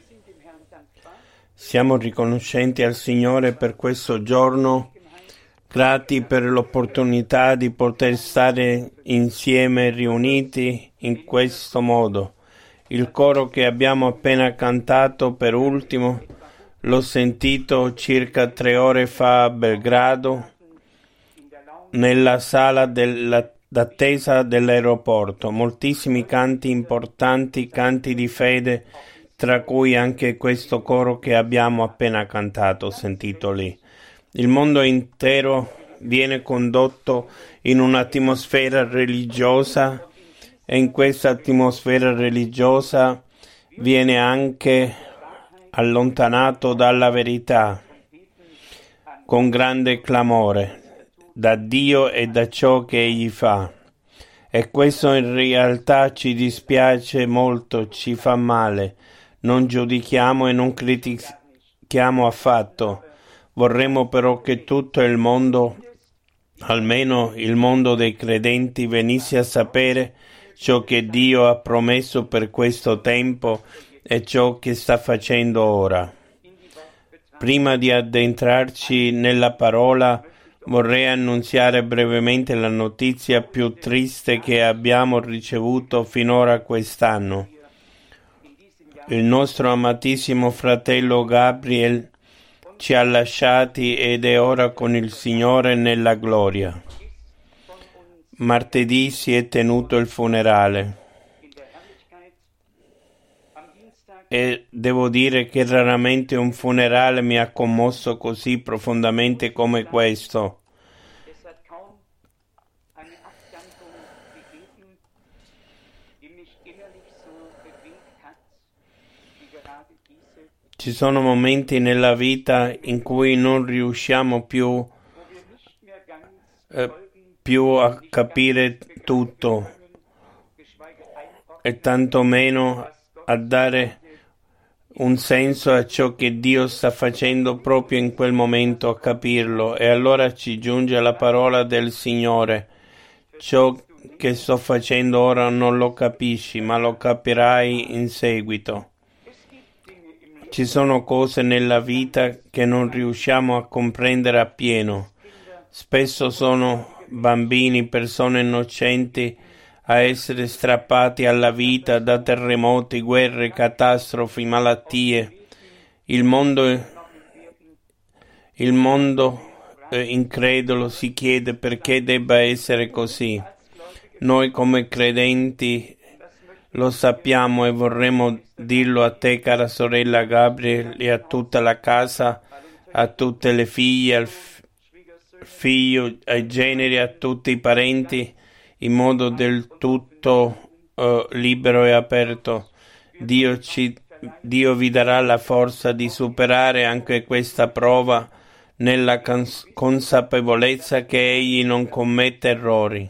Siamo riconoscenti al Signore per questo giorno, grati per l'opportunità di poter stare insieme riuniti in questo modo. Il coro che abbiamo appena cantato per ultimo l'ho sentito circa 3 ore fa a Belgrado, nella sala d'attesa dell'aeroporto. Moltissimi canti importanti, canti di fede, tra cui anche questo coro che abbiamo appena cantato, sentito lì. Il mondo intero viene condotto in un'atmosfera religiosa e in questa atmosfera religiosa viene anche allontanato dalla verità con grande clamore da Dio e da ciò che Egli fa. E questo in realtà ci dispiace molto, ci fa male. Non giudichiamo e non critichiamo affatto. Vorremmo però che tutto il mondo, almeno il mondo dei credenti, venisse a sapere ciò che Dio ha promesso per questo tempo e ciò che sta facendo ora. Prima di addentrarci nella parola, vorrei annunziare brevemente la notizia più triste che abbiamo ricevuto finora quest'anno. Il nostro amatissimo fratello Gabriel ci ha lasciati ed è ora con il Signore nella gloria. Martedì si è tenuto il funerale e devo dire che raramente un funerale mi ha commosso così profondamente come questo. Ci sono momenti nella vita in cui non riusciamo più a capire tutto e tantomeno a dare un senso a ciò che Dio sta facendo proprio in quel momento, a capirlo. E allora ci giunge la parola del Signore: ciò che sto facendo ora non lo capisci, ma lo capirai in seguito. Ci sono cose nella vita che non riusciamo a comprendere appieno. Spesso sono bambini, persone innocenti, a essere strappati alla vita da terremoti, guerre, catastrofi, malattie. Il mondo incredulo si chiede perché debba essere così. Noi come credenti lo sappiamo e vorremmo dirlo a te, cara sorella Gabriel, e a tutta la casa, a tutte le figlie, al figlio, ai generi, a tutti i parenti, in modo del tutto libero e aperto. Dio vi darà la forza di superare anche questa prova nella consapevolezza che Egli non commette errori.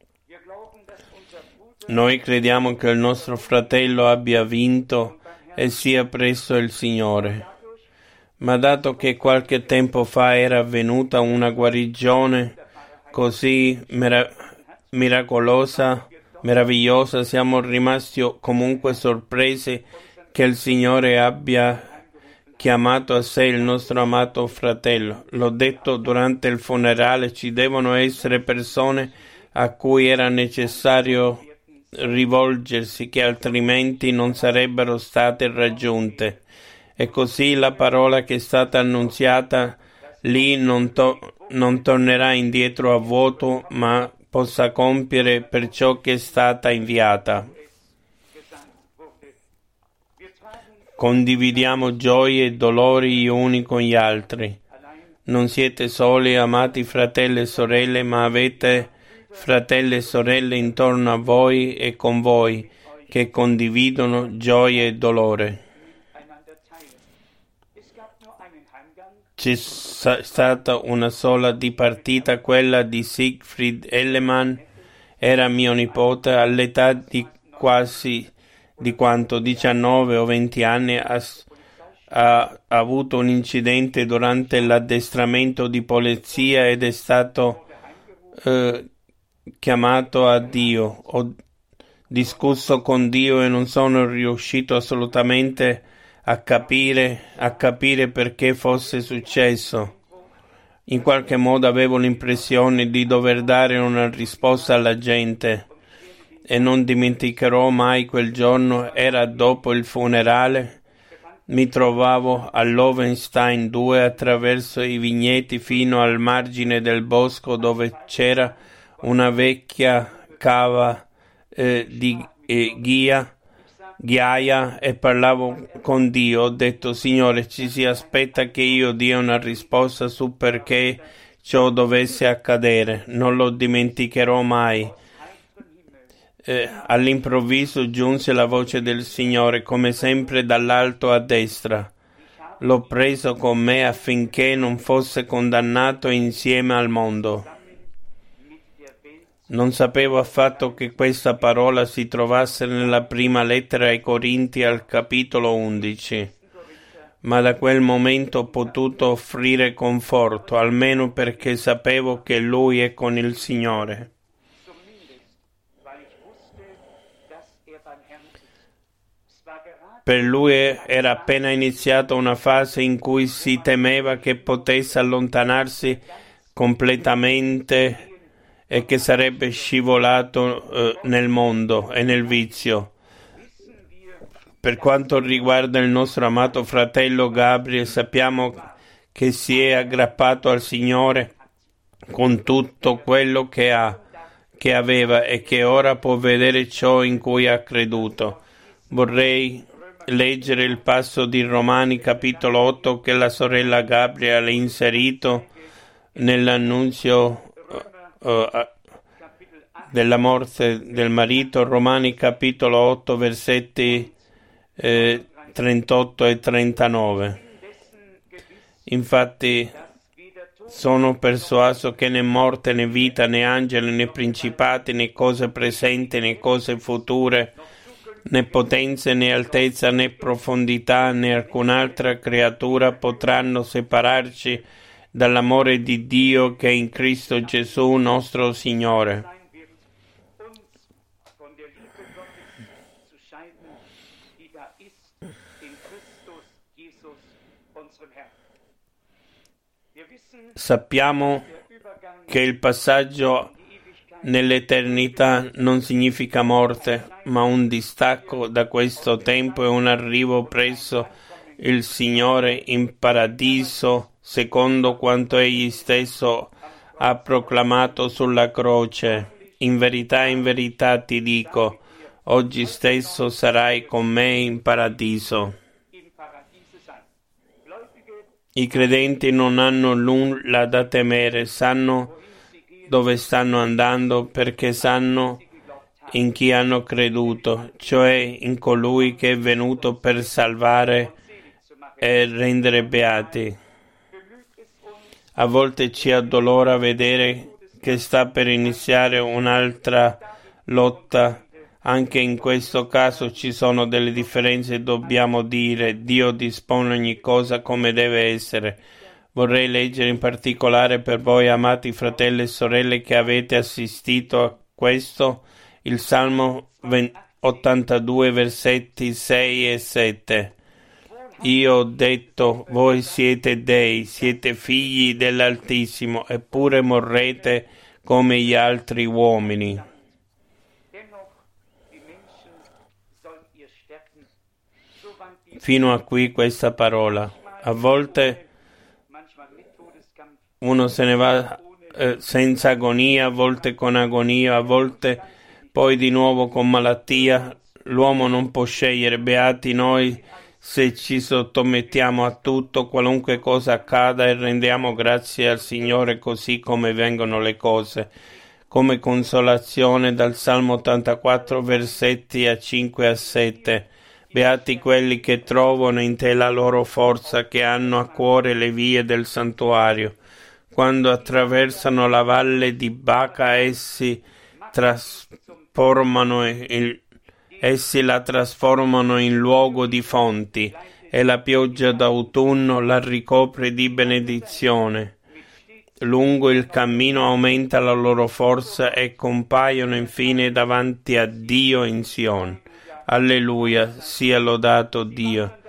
Noi crediamo che il nostro fratello abbia vinto e sia presso il Signore. Ma dato che qualche tempo fa era avvenuta una guarigione così meravigliosa, siamo rimasti comunque sorpresi che il Signore abbia chiamato a sé il nostro amato fratello. L'ho detto durante il funerale, ci devono essere persone a cui era necessario rivolgersi, che altrimenti non sarebbero state raggiunte. E così la parola che è stata annunziata lì non tornerà indietro a vuoto, ma possa compiere per ciò che è stata inviata. Condividiamo gioie e dolori gli uni con gli altri. Non siete soli, amati fratelli e sorelle, ma avete fratelli e sorelle intorno a voi e con voi che condividono gioia e dolore. C'è stata una sola dipartita, quella di Siegfried Ellemann. Era mio nipote, all'età di quasi 19 o 20 anni ha avuto un incidente durante l'addestramento di polizia ed è stato chiamato a Dio. Ho discusso con Dio e non sono riuscito assolutamente a capire perché fosse successo. In qualche modo avevo l'impressione di dover dare una risposta alla gente e non dimenticherò mai quel giorno, era dopo il funerale. Mi trovavo a Lowenstein 2 attraverso i vigneti fino al margine del bosco dove c'era una vecchia cava di ghiaia e parlavo con Dio. Ho detto: Signore, ci si aspetta che io dia una risposta su perché ciò dovesse accadere. Non lo dimenticherò mai. All'improvviso giunse la voce del Signore, come sempre dall'alto a destra. L'ho preso con me affinché non fosse condannato insieme al mondo. Non sapevo affatto che questa parola si trovasse nella prima lettera ai Corinti al capitolo 11, ma da quel momento ho potuto offrire conforto, almeno perché sapevo che Lui è con il Signore. Per lui era appena iniziata una fase in cui si temeva che potesse allontanarsi completamente e che sarebbe scivolato nel mondo e nel vizio. Per quanto riguarda il nostro amato fratello Gabriel, sappiamo che si è aggrappato al Signore con tutto quello che aveva e che ora può vedere ciò in cui ha creduto. Vorrei leggere il passo di Romani capitolo 8 che la sorella Gabriel ha inserito nell'annunzio della morte del marito. Romani capitolo 8 versetti 38 e 39. Infatti sono persuaso che né morte né vita né angeli né principati né cose presenti né cose future né potenze né altezza né profondità né alcun'altra creatura potranno separarci dall'amore di Dio che è in Cristo Gesù nostro Signore. Sappiamo che il passaggio nell'eternità non significa morte, ma un distacco da questo tempo e un arrivo presso il Signore in paradiso, secondo quanto Egli stesso ha proclamato sulla croce. In verità ti dico, oggi stesso sarai con me in paradiso. I credenti non hanno nulla da temere, sanno dove stanno andando perché sanno in chi hanno creduto, cioè in colui che è venuto per salvare e rendere beati. A volte ci addolora vedere che sta per iniziare un'altra lotta. Anche in questo caso ci sono delle differenze e dobbiamo dire: Dio dispone ogni cosa come deve essere. Vorrei leggere in particolare per voi, amati fratelli e sorelle che avete assistito a questo, il Salmo 82 versetti 6 e 7. Io ho detto: voi siete dei, siete figli dell'Altissimo, eppure morrete come gli altri uomini. Fino a qui questa parola. A volte uno se ne va senza agonia, a volte con agonia, a volte poi di nuovo con malattia. L'uomo non può scegliere. Beati noi se ci sottomettiamo a tutto, qualunque cosa accada, e rendiamo grazie al Signore così come vengono le cose. Come consolazione dal Salmo 84 versetti a 5 a 7. Beati quelli che trovano in te la loro forza, che hanno a cuore le vie del santuario. Quando attraversano la valle di Baca, essi la trasformano in luogo di fonti, e la pioggia d'autunno la ricopre di benedizione. Lungo il cammino aumenta la loro forza e compaiono infine davanti a Dio in Sion. Alleluia, sia lodato Dio.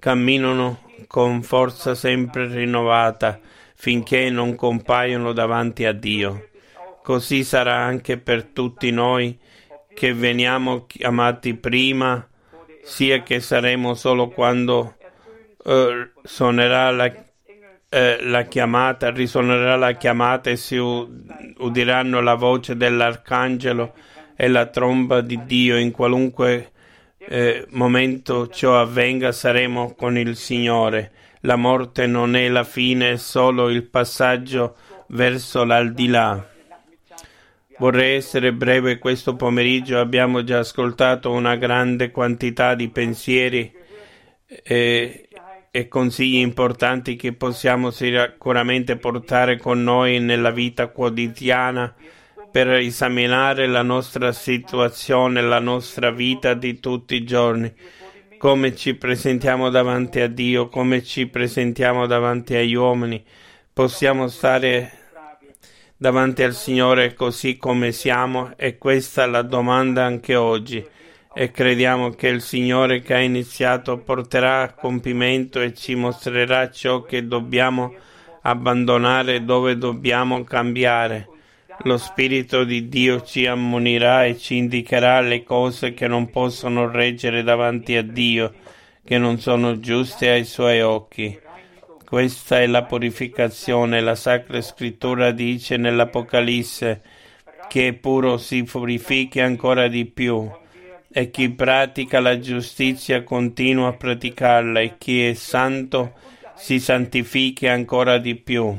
camminano con forza sempre rinnovata finché non compaiono davanti a Dio. Così sarà anche per tutti noi che veniamo chiamati prima, sia che saremo solo quando suonerà la chiamata, risuonerà la chiamata e si udiranno la voce dell'arcangelo e la tromba di Dio. In qualunque momento ciò avvenga, saremo con il Signore. La morte non è la fine, è solo il passaggio verso l'aldilà. Vorrei essere breve questo pomeriggio. Abbiamo già ascoltato una grande quantità di pensieri e consigli importanti che possiamo sicuramente portare con noi nella vita quotidiana per esaminare la nostra situazione, la nostra vita di tutti i giorni, come ci presentiamo davanti a Dio, come ci presentiamo davanti agli uomini. Possiamo stare davanti al Signore così come siamo, e questa è la domanda anche oggi. E crediamo che il Signore che ha iniziato porterà a compimento e ci mostrerà ciò che dobbiamo abbandonare, dove dobbiamo cambiare. Lo Spirito di Dio ci ammonirà e ci indicherà le cose che non possono reggere davanti a Dio, che non sono giuste ai Suoi occhi. Questa è la purificazione. La Sacra Scrittura dice nell'Apocalisse che puro si purifichi ancora di più, e chi pratica la giustizia continua a praticarla, e chi è santo si santifichi ancora di più,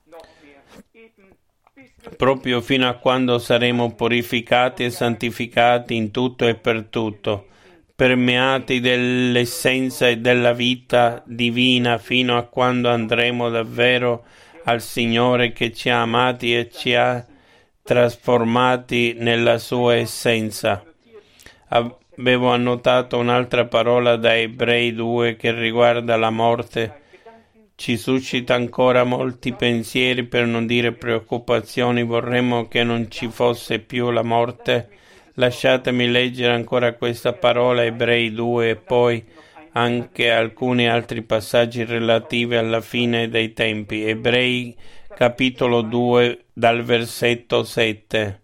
proprio fino a quando saremo purificati e santificati in tutto e per tutto, permeati dell'essenza e della vita divina, fino a quando andremo davvero al Signore che ci ha amati e ci ha trasformati nella sua essenza. Avevo annotato un'altra parola da Ebrei 2 che riguarda la morte. Ci suscita ancora molti pensieri, per non dire preoccupazioni. Vorremmo che non ci fosse più la morte. Lasciatemi leggere ancora questa parola, Ebrei 2, e poi anche alcuni altri passaggi relativi alla fine dei tempi. Ebrei capitolo 2 dal versetto 7.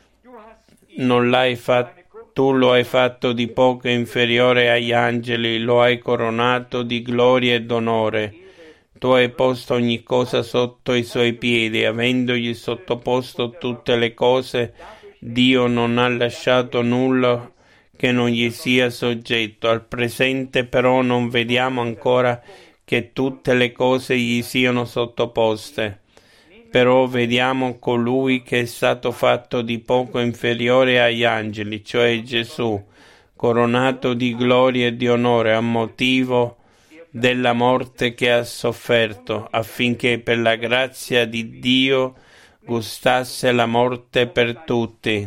Tu lo hai fatto di poco inferiore agli angeli, lo hai coronato di gloria ed onore. Tu hai posto ogni cosa sotto i suoi piedi, avendogli sottoposto tutte le cose. Dio non ha lasciato nulla che non gli sia soggetto. Al presente però non vediamo ancora che tutte le cose gli siano sottoposte. Però vediamo colui che è stato fatto di poco inferiore agli angeli, cioè Gesù, coronato di gloria e di onore a motivo della morte che ha sofferto, affinché per la grazia di Dio gustasse la morte per tutti.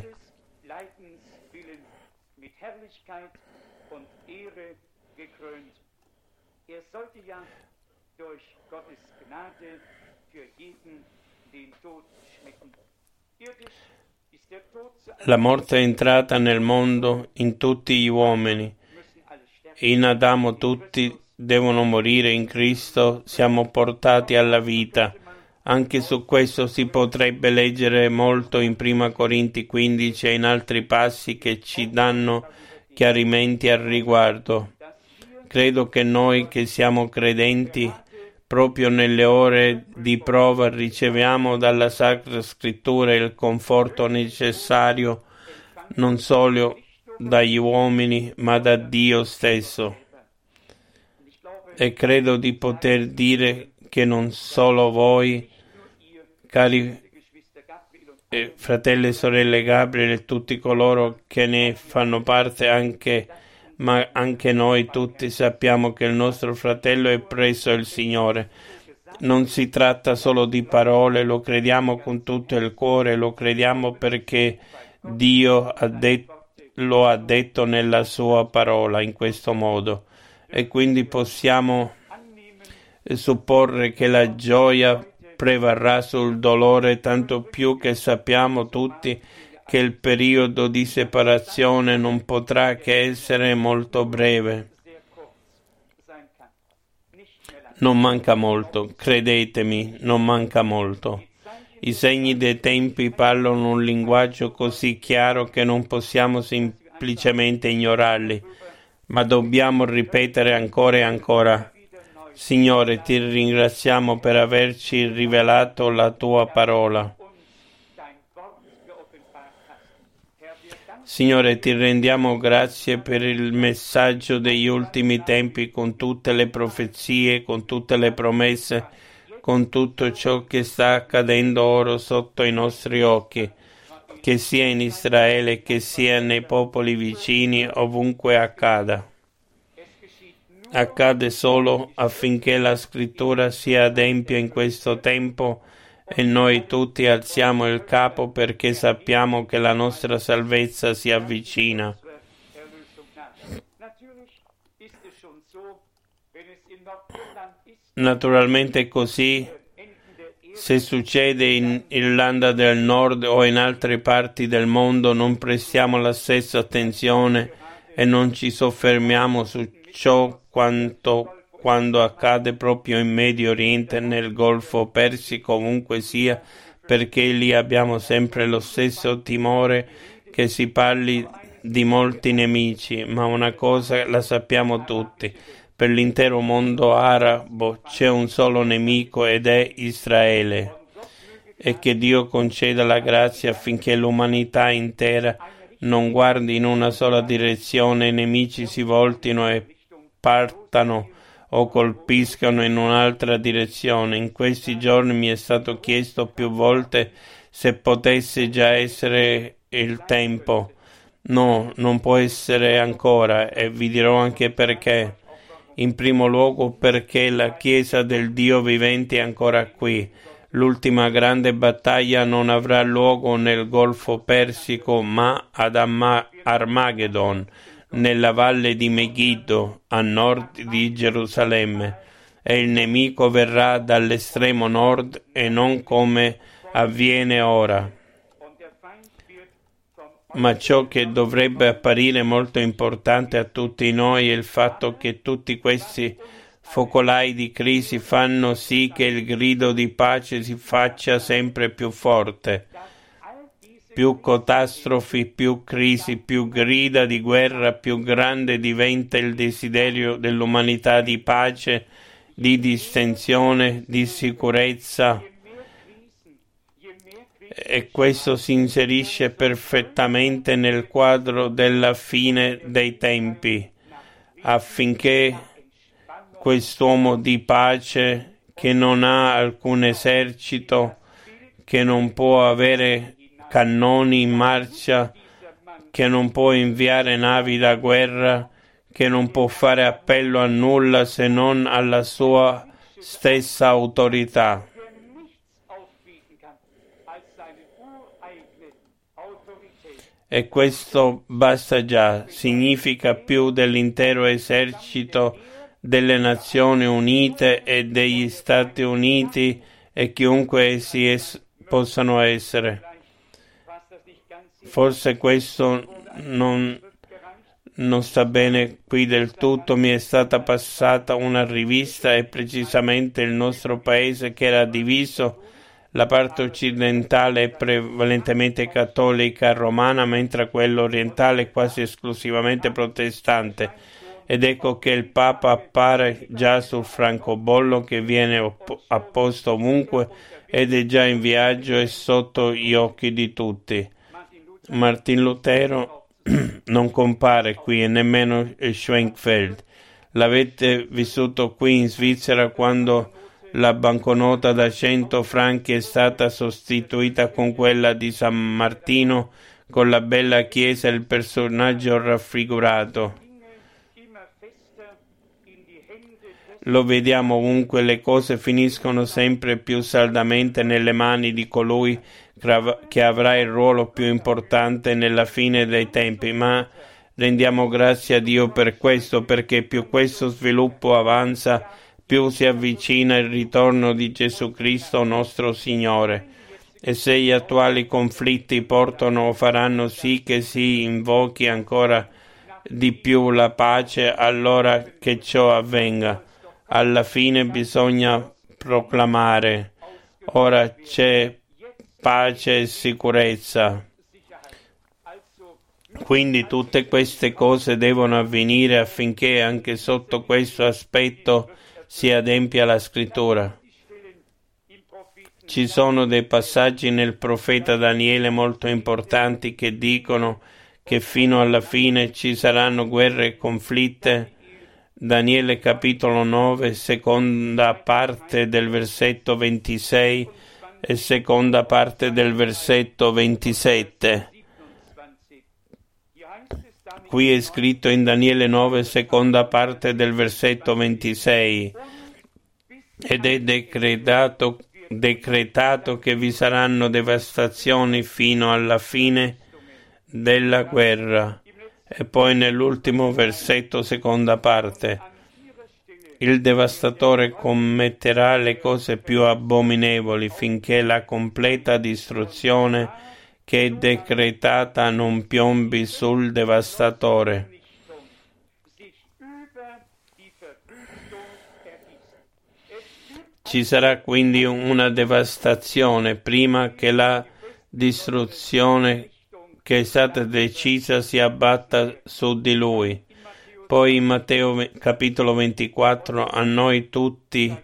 La morte è entrata nel mondo in tutti gli uomini. In Adamo tutti devono morire, in Cristo siamo portati alla vita. Anche su questo si potrebbe leggere molto in Prima Corinti 15 e in altri passi che ci danno chiarimenti al riguardo. Credo che noi che siamo credenti, proprio nelle ore di prova, riceviamo dalla Sacra Scrittura il conforto necessario non solo dagli uomini, ma da Dio stesso. E credo di poter dire che non solo voi, cari fratelli e sorelle Gabriele, e tutti coloro che ne fanno parte, ma anche noi tutti sappiamo che il nostro fratello è presso il Signore. Non si tratta solo di parole, lo crediamo con tutto il cuore, lo crediamo perché Dio lo ha detto nella sua parola in questo modo, e quindi possiamo supporre che la gioia prevarrà sul dolore, tanto più che sappiamo tutti che il periodo di separazione non potrà che essere molto breve. Non manca molto, credetemi, non manca molto. I segni dei tempi parlano un linguaggio così chiaro che non possiamo semplicemente ignorarli, ma dobbiamo ripetere ancora e ancora. Signore, ti ringraziamo per averci rivelato la tua parola. Signore, ti rendiamo grazie per il messaggio degli ultimi tempi, con tutte le profezie, con tutte le promesse, con tutto ciò che sta accadendo ora sotto i nostri occhi, che sia in Israele, che sia nei popoli vicini, ovunque accada. Accade solo affinché la scrittura sia adempia in questo tempo e noi tutti alziamo il capo perché sappiamo che la nostra salvezza si avvicina. Naturalmente è così. Se succede in Irlanda del Nord o in altre parti del mondo, non prestiamo la stessa attenzione e non ci soffermiamo su ciò quando accade proprio in Medio Oriente, nel Golfo Persico, ovunque sia, perché lì abbiamo sempre lo stesso timore che si parli di molti nemici, ma una cosa la sappiamo tutti: per l'intero mondo arabo c'è un solo nemico ed è Israele, e che Dio conceda la grazia affinché l'umanità intera non guardi in una sola direzione, i nemici si voltino e partano o colpiscano in un'altra direzione. In questi giorni mi è stato chiesto più volte se potesse già essere il tempo. No, non può essere ancora, e vi dirò anche perché. In primo luogo perché la Chiesa del Dio vivente è ancora qui. L'ultima grande battaglia non avrà luogo nel Golfo Persico, ma ad Armageddon, nella valle di Megiddo, a nord di Gerusalemme, e il nemico verrà dall'estremo nord e non come avviene ora. Ma ciò che dovrebbe apparire molto importante a tutti noi è il fatto che tutti questi focolai di crisi fanno sì che il grido di pace si faccia sempre più forte. Più catastrofi, più crisi, più grida di guerra, più grande diventa il desiderio dell'umanità di pace, di distensione, di sicurezza. E questo si inserisce perfettamente nel quadro della fine dei tempi, affinché quest'uomo di pace, che non ha alcun esercito, che non può avere cannoni in marcia, che non può inviare navi da guerra, che non può fare appello a nulla se non alla sua stessa autorità. E questo basta già, significa più dell'intero esercito delle Nazioni Unite e degli Stati Uniti e chiunque essi possano essere. Forse questo non sta bene qui del tutto. Mi è stata passata una rivista e precisamente il nostro paese, che era diviso. La parte occidentale è prevalentemente cattolica romana, mentre quella orientale è quasi esclusivamente protestante. Ed ecco che il Papa appare già sul francobollo che viene apposto ovunque ed è già in viaggio e sotto gli occhi di tutti. Martin Lutero non compare qui e nemmeno Schwenkfeld. L'avete vissuto qui in Svizzera quando la banconota da 100 franchi è stata sostituita con quella di San Martino, con la bella chiesa e il personaggio raffigurato. Lo vediamo ovunque, le cose finiscono sempre più saldamente nelle mani di colui che avrà il ruolo più importante nella fine dei tempi, ma rendiamo grazie a Dio per questo, perché più questo sviluppo avanza, più si avvicina il ritorno di Gesù Cristo nostro Signore. E se gli attuali conflitti portano o faranno sì che si invochi ancora di più la pace, allora che ciò avvenga. alla fine bisogna proclamare: ora c'è pace e sicurezza. Quindi tutte queste cose devono avvenire affinché anche sotto questo aspetto si adempia la scrittura. Ci sono dei passaggi nel profeta Daniele molto importanti che dicono che fino alla fine ci saranno guerre e conflitte. Daniele capitolo 9, seconda parte del versetto 26 e seconda parte del versetto 27. Qui è scritto in Daniele 9, seconda parte del versetto 26, ed è decretato che vi saranno devastazioni fino alla fine della guerra. E poi nell'ultimo versetto, seconda parte, il devastatore commetterà le cose più abominevoli finché la completa distruzione che è decretata non piombi sul devastatore. Ci sarà quindi una devastazione prima che la distruzione che è stata decisa si abbatta su di lui. Poi in Matteo capitolo 24, a noi tutti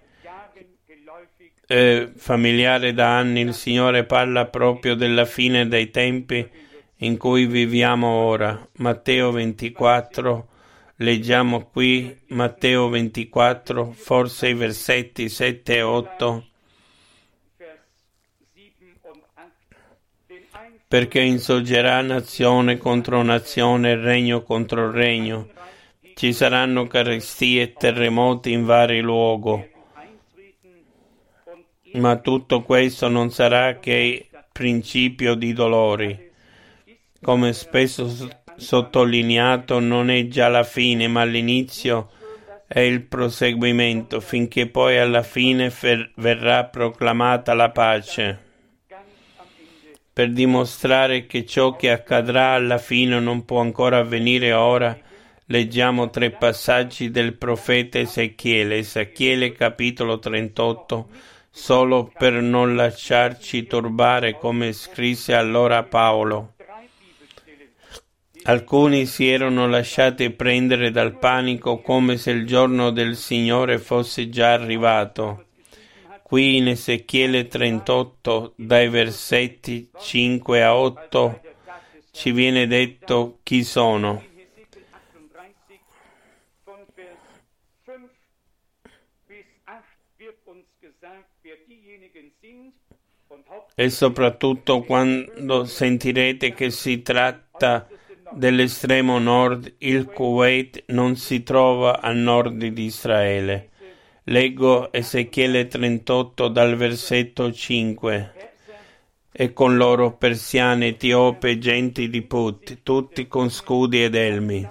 familiare da anni, il Signore parla proprio della fine dei tempi in cui viviamo ora. Matteo 24, leggiamo qui Matteo 24, forse i versetti 7 e 8. Perché insorgerà nazione contro nazione, regno contro regno. Ci saranno carestie e terremoti in vari luoghi. Ma tutto questo non sarà che principio di dolori. Come spesso sottolineato, non è già la fine, ma l'inizio è il proseguimento, finché poi alla fine verrà proclamata la pace. Per dimostrare che ciò che accadrà alla fine non può ancora avvenire ora, leggiamo 3 passaggi del profeta Ezechiele. Ezechiele capitolo 38, solo per non lasciarci turbare, come scrisse allora Paolo. Alcuni si erano lasciati prendere dal panico come se il giorno del Signore fosse già arrivato. Qui in Ezechiele 38, dai versetti 5 a 8, ci viene detto chi sono. E soprattutto quando sentirete che si tratta dell'estremo nord, il Kuwait non si trova a nord di Israele. Leggo Ezechiele 38 dal versetto 5. E con loro persiane, etiope, genti di Put, tutti con scudi ed elmi.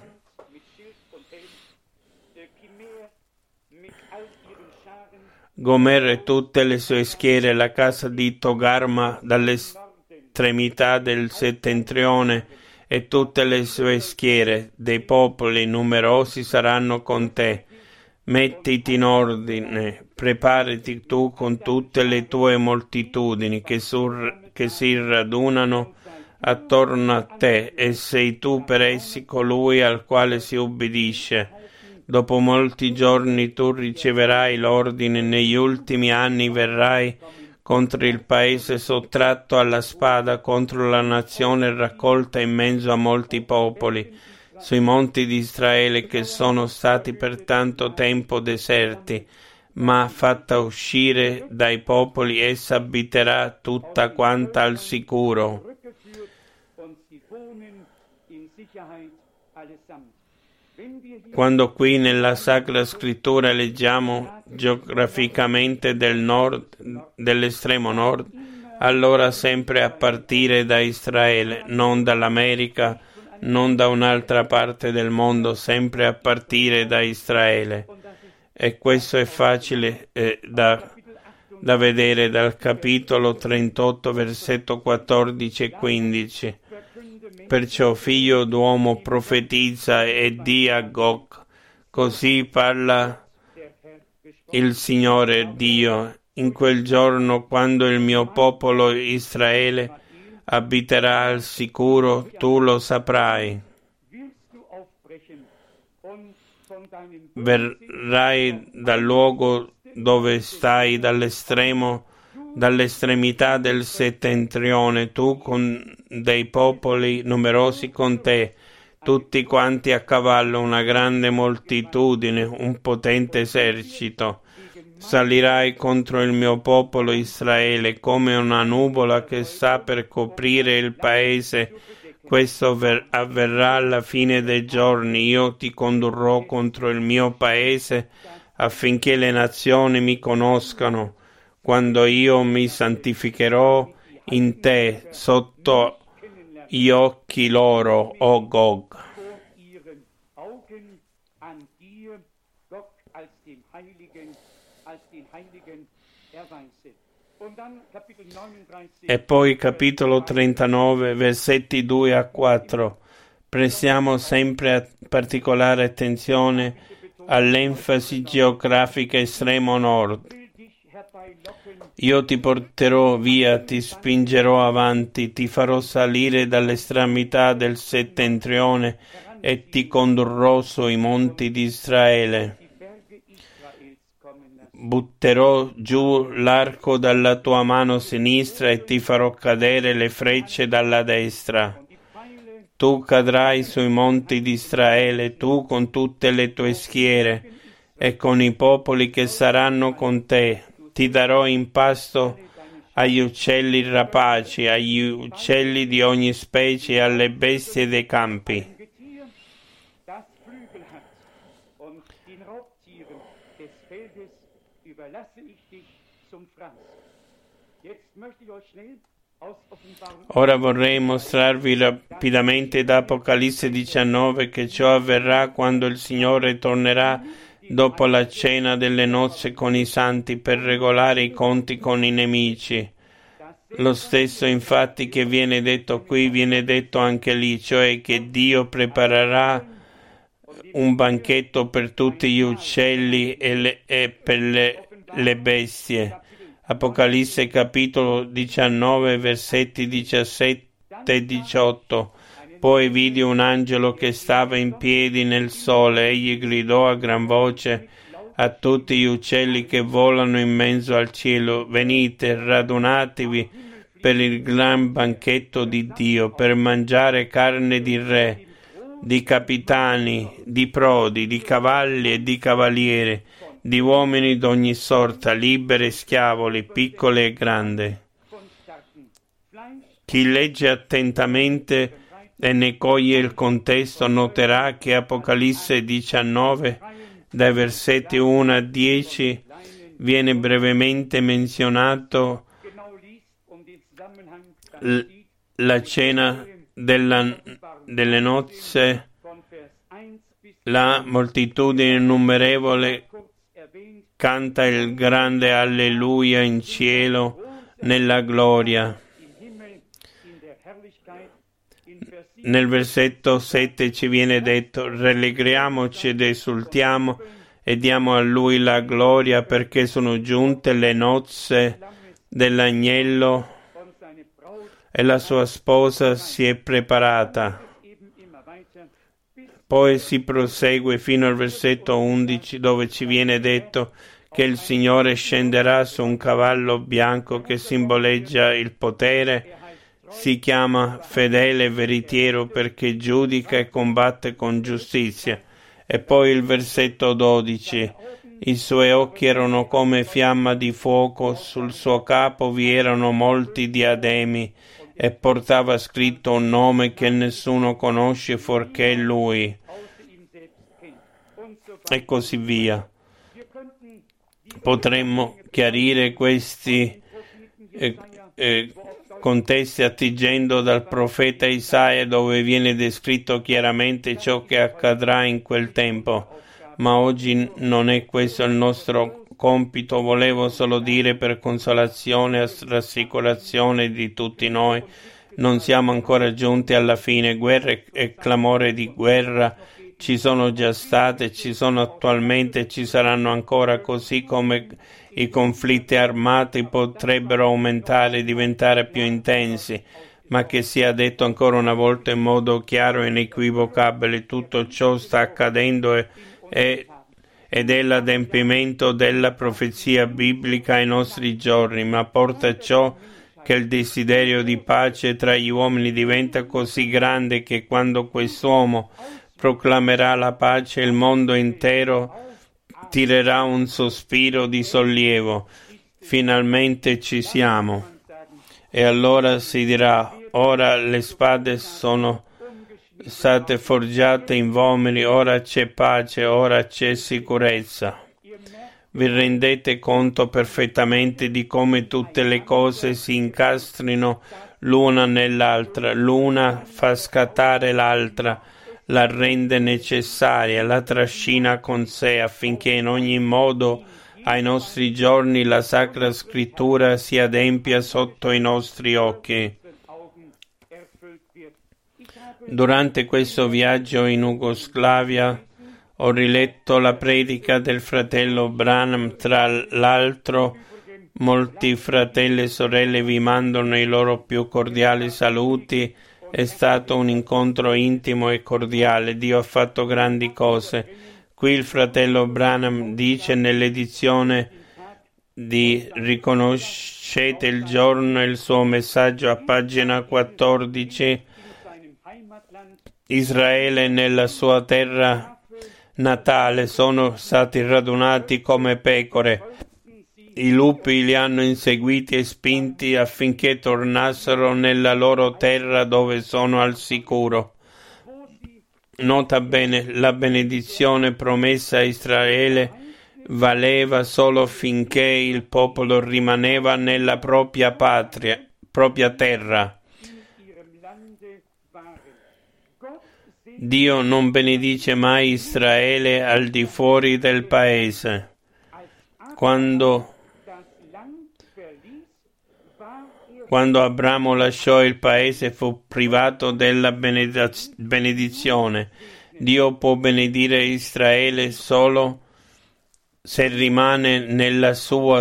Gomer e tutte le sue schiere, la casa di Togarma dall'estremità del settentrione e tutte le sue schiere, dei popoli numerosi saranno con te. Mettiti in ordine, preparati tu con tutte le tue moltitudini che si radunano attorno a te, e sei tu per essi colui al quale si ubbidisce. Dopo molti giorni tu riceverai l'ordine, negli ultimi anni verrai contro il paese sottratto alla spada, contro la nazione raccolta in mezzo a molti popoli, sui monti di Israele che sono stati per tanto tempo deserti, ma fatta uscire dai popoli essa abiterà tutta quanta al sicuro. Quando qui nella Sacra Scrittura leggiamo geograficamente del nord, dell'estremo nord, allora sempre a partire da Israele, non dall'America, non da un'altra parte del mondo, sempre a partire da Israele. E questo è facile da vedere dal capitolo 38, versetto 14 e 15. Perciò, figlio d'uomo, profetizza e di a Gog, così parla il Signore Dio, in quel giorno quando il mio popolo Israele abiterà al sicuro, tu lo saprai. Verrai dal luogo dove stai, dall'estremità del settentrione, tu con dei popoli numerosi con te, tutti quanti a cavallo, una grande moltitudine, un potente esercito. Salirai contro il mio popolo Israele come una nuvola che sta per coprire il paese. Questo avverrà alla fine dei giorni. Io ti condurrò contro il mio paese affinché le nazioni mi conoscano, quando io mi santificherò in te sotto gli occhi loro, o Gog. E poi capitolo 39, versetti 2 a 4. Prestiamo sempre particolare attenzione all'enfasi geografica estremo nord. Io ti porterò via, ti spingerò avanti, ti farò salire dall'estremità del settentrione e ti condurrò sui monti di Israele. Butterò giù l'arco dalla tua mano sinistra e ti farò cadere le frecce dalla destra. Tu cadrai sui monti di Israele, tu con tutte le tue schiere e con i popoli che saranno con te. Ti darò in pasto agli uccelli rapaci, agli uccelli di ogni specie e alle bestie dei campi. Ora vorrei mostrarvi rapidamente da Apocalisse 19 che ciò avverrà quando il Signore tornerà dopo la cena delle nozze con i santi per regolare i conti con i nemici. Lo stesso infatti che viene detto qui viene detto anche lì, cioè che Dio preparerà un banchetto per tutti gli uccelli e per le bestie. Apocalisse capitolo 19 versetti 17 e 18. Poi vidi un angelo che stava in piedi nel sole, egli gridò a gran voce a tutti gli uccelli che volano in mezzo al cielo: venite, radunatevi per il gran banchetto di Dio, per mangiare carne di re, di capitani, di prodi, di cavalli e di cavalieri, di uomini d'ogni sorta, liberi e schiavoli, piccole e grandi. Chi legge attentamente e ne coglie il contesto noterà che Apocalisse 19, dai versetti 1 a 10, viene brevemente menzionato la cena delle nozze, la moltitudine innumerevole canta il grande alleluia in cielo nella gloria. Nel versetto 7 ci viene detto: rallegriamoci ed esultiamo e diamo a lui la gloria, perché sono giunte le nozze dell'agnello e la sua sposa si è preparata. Poi si prosegue fino al versetto 11, dove ci viene detto che il Signore scenderà su un cavallo bianco che simboleggia il potere. Si chiama fedele e veritiero perché giudica e combatte con giustizia. E poi il versetto 12. I suoi occhi erano come fiamma di fuoco, sul suo capo vi erano molti diademi e portava scritto un nome che nessuno conosce fuorché lui. E così via. Potremmo chiarire questi contesti attingendo dal profeta Isaia, dove viene descritto chiaramente ciò che accadrà in quel tempo. Ma oggi non è questo il nostro compito. Volevo solo dire, per consolazione e rassicurazione di tutti noi, non siamo ancora giunti alla fine. Guerra e clamore di guerra ci sono già state, ci sono attualmente, ci saranno ancora, così come i conflitti armati potrebbero aumentare e diventare più intensi, ma che sia detto ancora una volta in modo chiaro e inequivocabile: tutto ciò sta accadendo ed è l'adempimento della profezia biblica ai nostri giorni, ma porta ciò che il desiderio di pace tra gli uomini diventa così grande che quando quest'uomo proclamerà la pace, il mondo intero tirerà un sospiro di sollievo. Finalmente ci siamo. E allora si dirà: ora le spade sono state forgiate in vomeri, ora c'è pace, ora c'è sicurezza. Vi rendete conto perfettamente di come tutte le cose si incastrino l'una nell'altra, l'una fa scattare l'altra, la rende necessaria, la trascina con sé affinché in ogni modo ai nostri giorni la Sacra Scrittura si adempia sotto i nostri occhi. Durante questo viaggio in Jugoslavia ho riletto la predica del fratello Branham. Tra l'altro, molti fratelli e sorelle vi mandano i loro più cordiali saluti. È stato un incontro intimo e cordiale. Dio ha fatto grandi cose. Qui il fratello Branham dice nell'edizione di Riconoscete il giorno il suo messaggio a pagina 14: Israele nella sua terra natale sono stati radunati come pecore. I lupi li hanno inseguiti e spinti affinché tornassero nella loro terra dove sono al sicuro. Nota bene, la benedizione promessa a Israele valeva solo finché il popolo rimaneva nella propria terra. Dio non benedice mai Israele al di fuori del paese. Quando Abramo lasciò il paese fu privato della benedizione. Dio può benedire Israele solo se rimane nella sua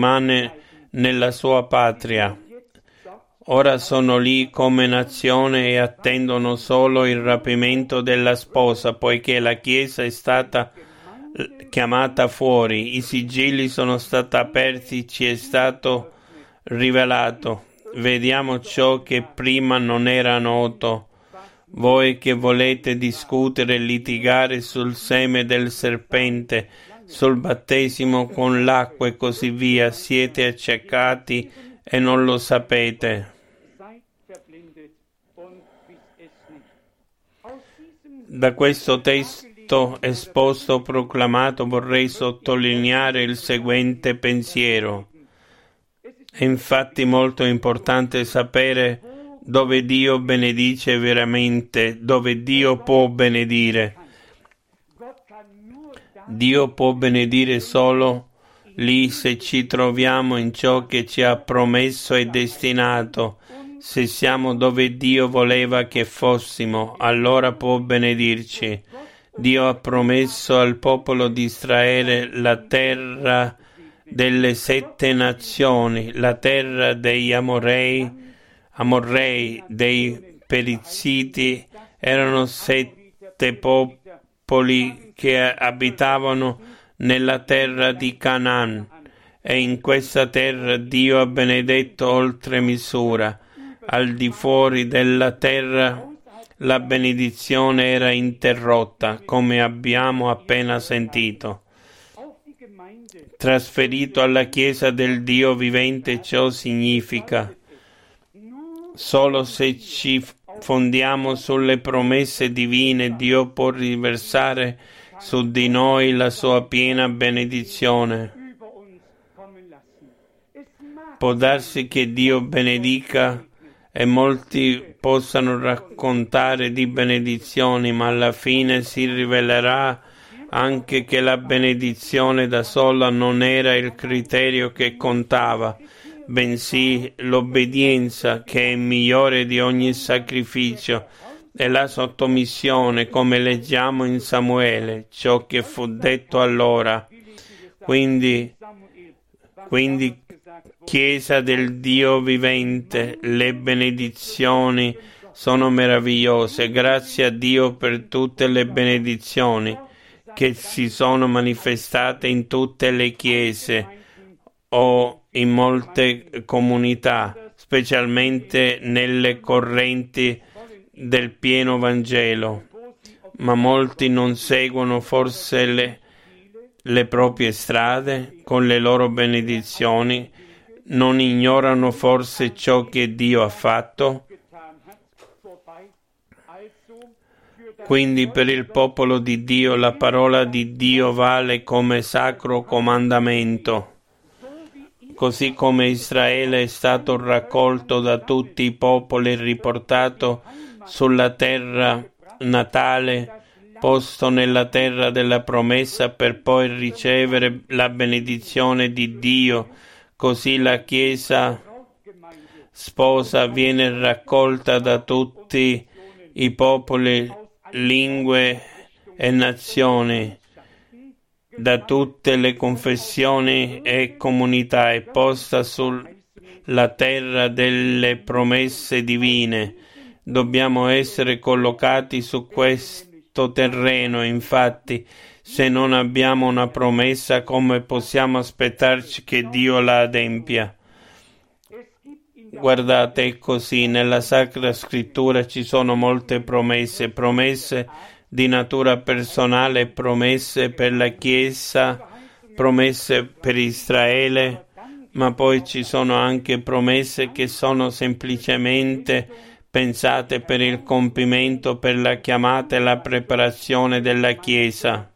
patria. Ora sono lì come nazione e attendono solo il rapimento della sposa, poiché la Chiesa è stata chiamata fuori, i sigilli sono stati aperti, ci è stato rivelato. Vediamo ciò che prima non era noto. Voi che volete discutere e litigare sul seme del serpente, sul battesimo con l'acqua e così via, siete accecati e non lo sapete. Da questo testo esposto proclamato vorrei sottolineare il seguente pensiero. È infatti molto importante sapere dove Dio benedice veramente, dove Dio può benedire. Dio può benedire solo lì se ci troviamo in ciò che ci ha promesso e destinato. Se siamo dove Dio voleva che fossimo, allora può benedirci. Dio ha promesso al popolo di Israele la terra delle 7 nazioni, la terra degli Amorrei, dei Perizziti. Erano 7 popoli che abitavano nella terra di Canaan, e in questa terra Dio ha benedetto oltre misura. Al di fuori della terra la benedizione era interrotta, come abbiamo appena sentito. Trasferito alla Chiesa del Dio vivente, ciò significa: solo se ci fondiamo sulle promesse divine, Dio può riversare su di noi la sua piena benedizione. Può darsi che Dio benedica e molti possano raccontare di benedizioni, ma alla fine si rivelerà anche che la benedizione da sola non era il criterio che contava, bensì l'obbedienza, che è migliore di ogni sacrificio. e la sottomissione, come leggiamo in Samuele, ciò che fu detto allora. Quindi, Chiesa del Dio vivente, le benedizioni sono meravigliose. Grazie a Dio per tutte le benedizioni che si sono manifestate in tutte le chiese o in molte comunità, specialmente nelle correnti del pieno Vangelo. Ma molti non seguono forse le proprie strade con le loro benedizioni, non ignorano forse ciò che Dio ha fatto. Quindi per il popolo di Dio la parola di Dio vale come sacro comandamento. Così come Israele è stato raccolto da tutti i popoli e riportato sulla terra natale, posto nella terra della promessa per poi ricevere la benedizione di Dio, così la Chiesa sposa viene raccolta da tutti i popoli, lingue e nazioni, da tutte le confessioni e comunità, e posta sulla terra delle promesse divine. Dobbiamo essere collocati su questo terreno. Infatti, se non abbiamo una promessa, come possiamo aspettarci che Dio la adempia? Guardate, è così, nella Sacra Scrittura ci sono molte promesse di natura personale, promesse per la Chiesa, promesse per Israele, ma poi ci sono anche promesse che sono semplicemente pensate per il compimento, per la chiamata e la preparazione della Chiesa.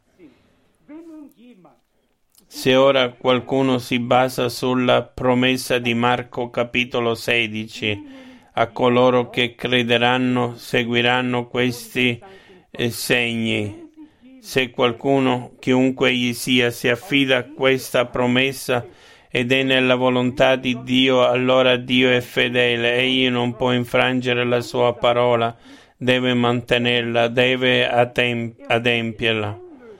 Se ora qualcuno si basa sulla promessa di Marco capitolo 16, a coloro che crederanno seguiranno questi segni. Se qualcuno, chiunque egli sia, si affida a questa promessa ed è nella volontà di Dio, allora Dio è fedele, egli non può infrangere la sua parola, deve mantenerla, deve adempierla.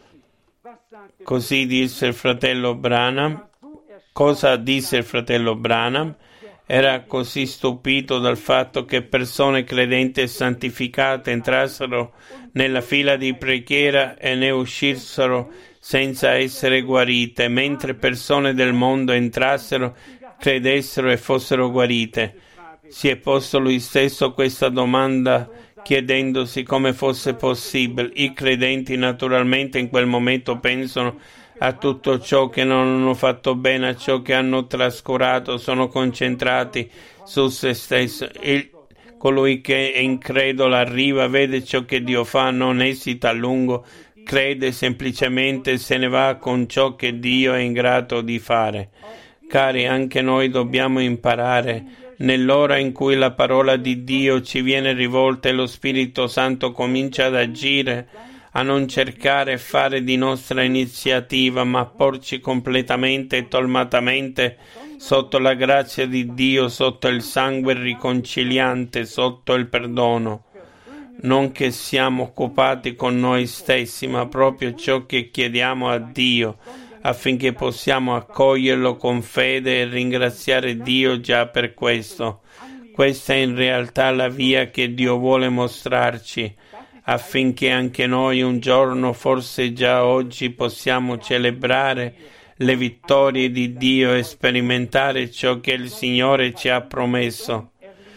Così disse il fratello Branham. Cosa disse il fratello Branham? Era così stupito dal fatto che persone credenti e santificate entrassero nella fila di preghiera e ne uscissero senza essere guarite, mentre persone del mondo entrassero, credessero e fossero guarite. Si è posto lui stesso questa domanda, chiedendosi come fosse possibile. I credenti naturalmente in quel momento pensano a tutto ciò che non hanno fatto bene, a ciò che hanno trascurato, sono concentrati su se stesso. Colui che è incredulo arriva, vede ciò che Dio fa, non esita a lungo, crede semplicemente e se ne va con ciò che Dio è in grado di fare. Cari, anche noi dobbiamo imparare, nell'ora in cui la parola di Dio ci viene rivolta e lo Spirito Santo comincia ad agire, a non cercare e fare di nostra iniziativa, ma porci completamente e tolmatamente sotto la grazia di Dio, sotto il sangue riconciliante, sotto il perdono. Non che siamo occupati con noi stessi, ma proprio ciò che chiediamo a Dio, affinché possiamo accoglierlo con fede e ringraziare Dio già per questo. Questa è in realtà la via che Dio vuole mostrarci, affinché anche noi un giorno, forse già oggi, possiamo celebrare le vittorie di Dio e sperimentare ciò che il Signore ci ha promesso.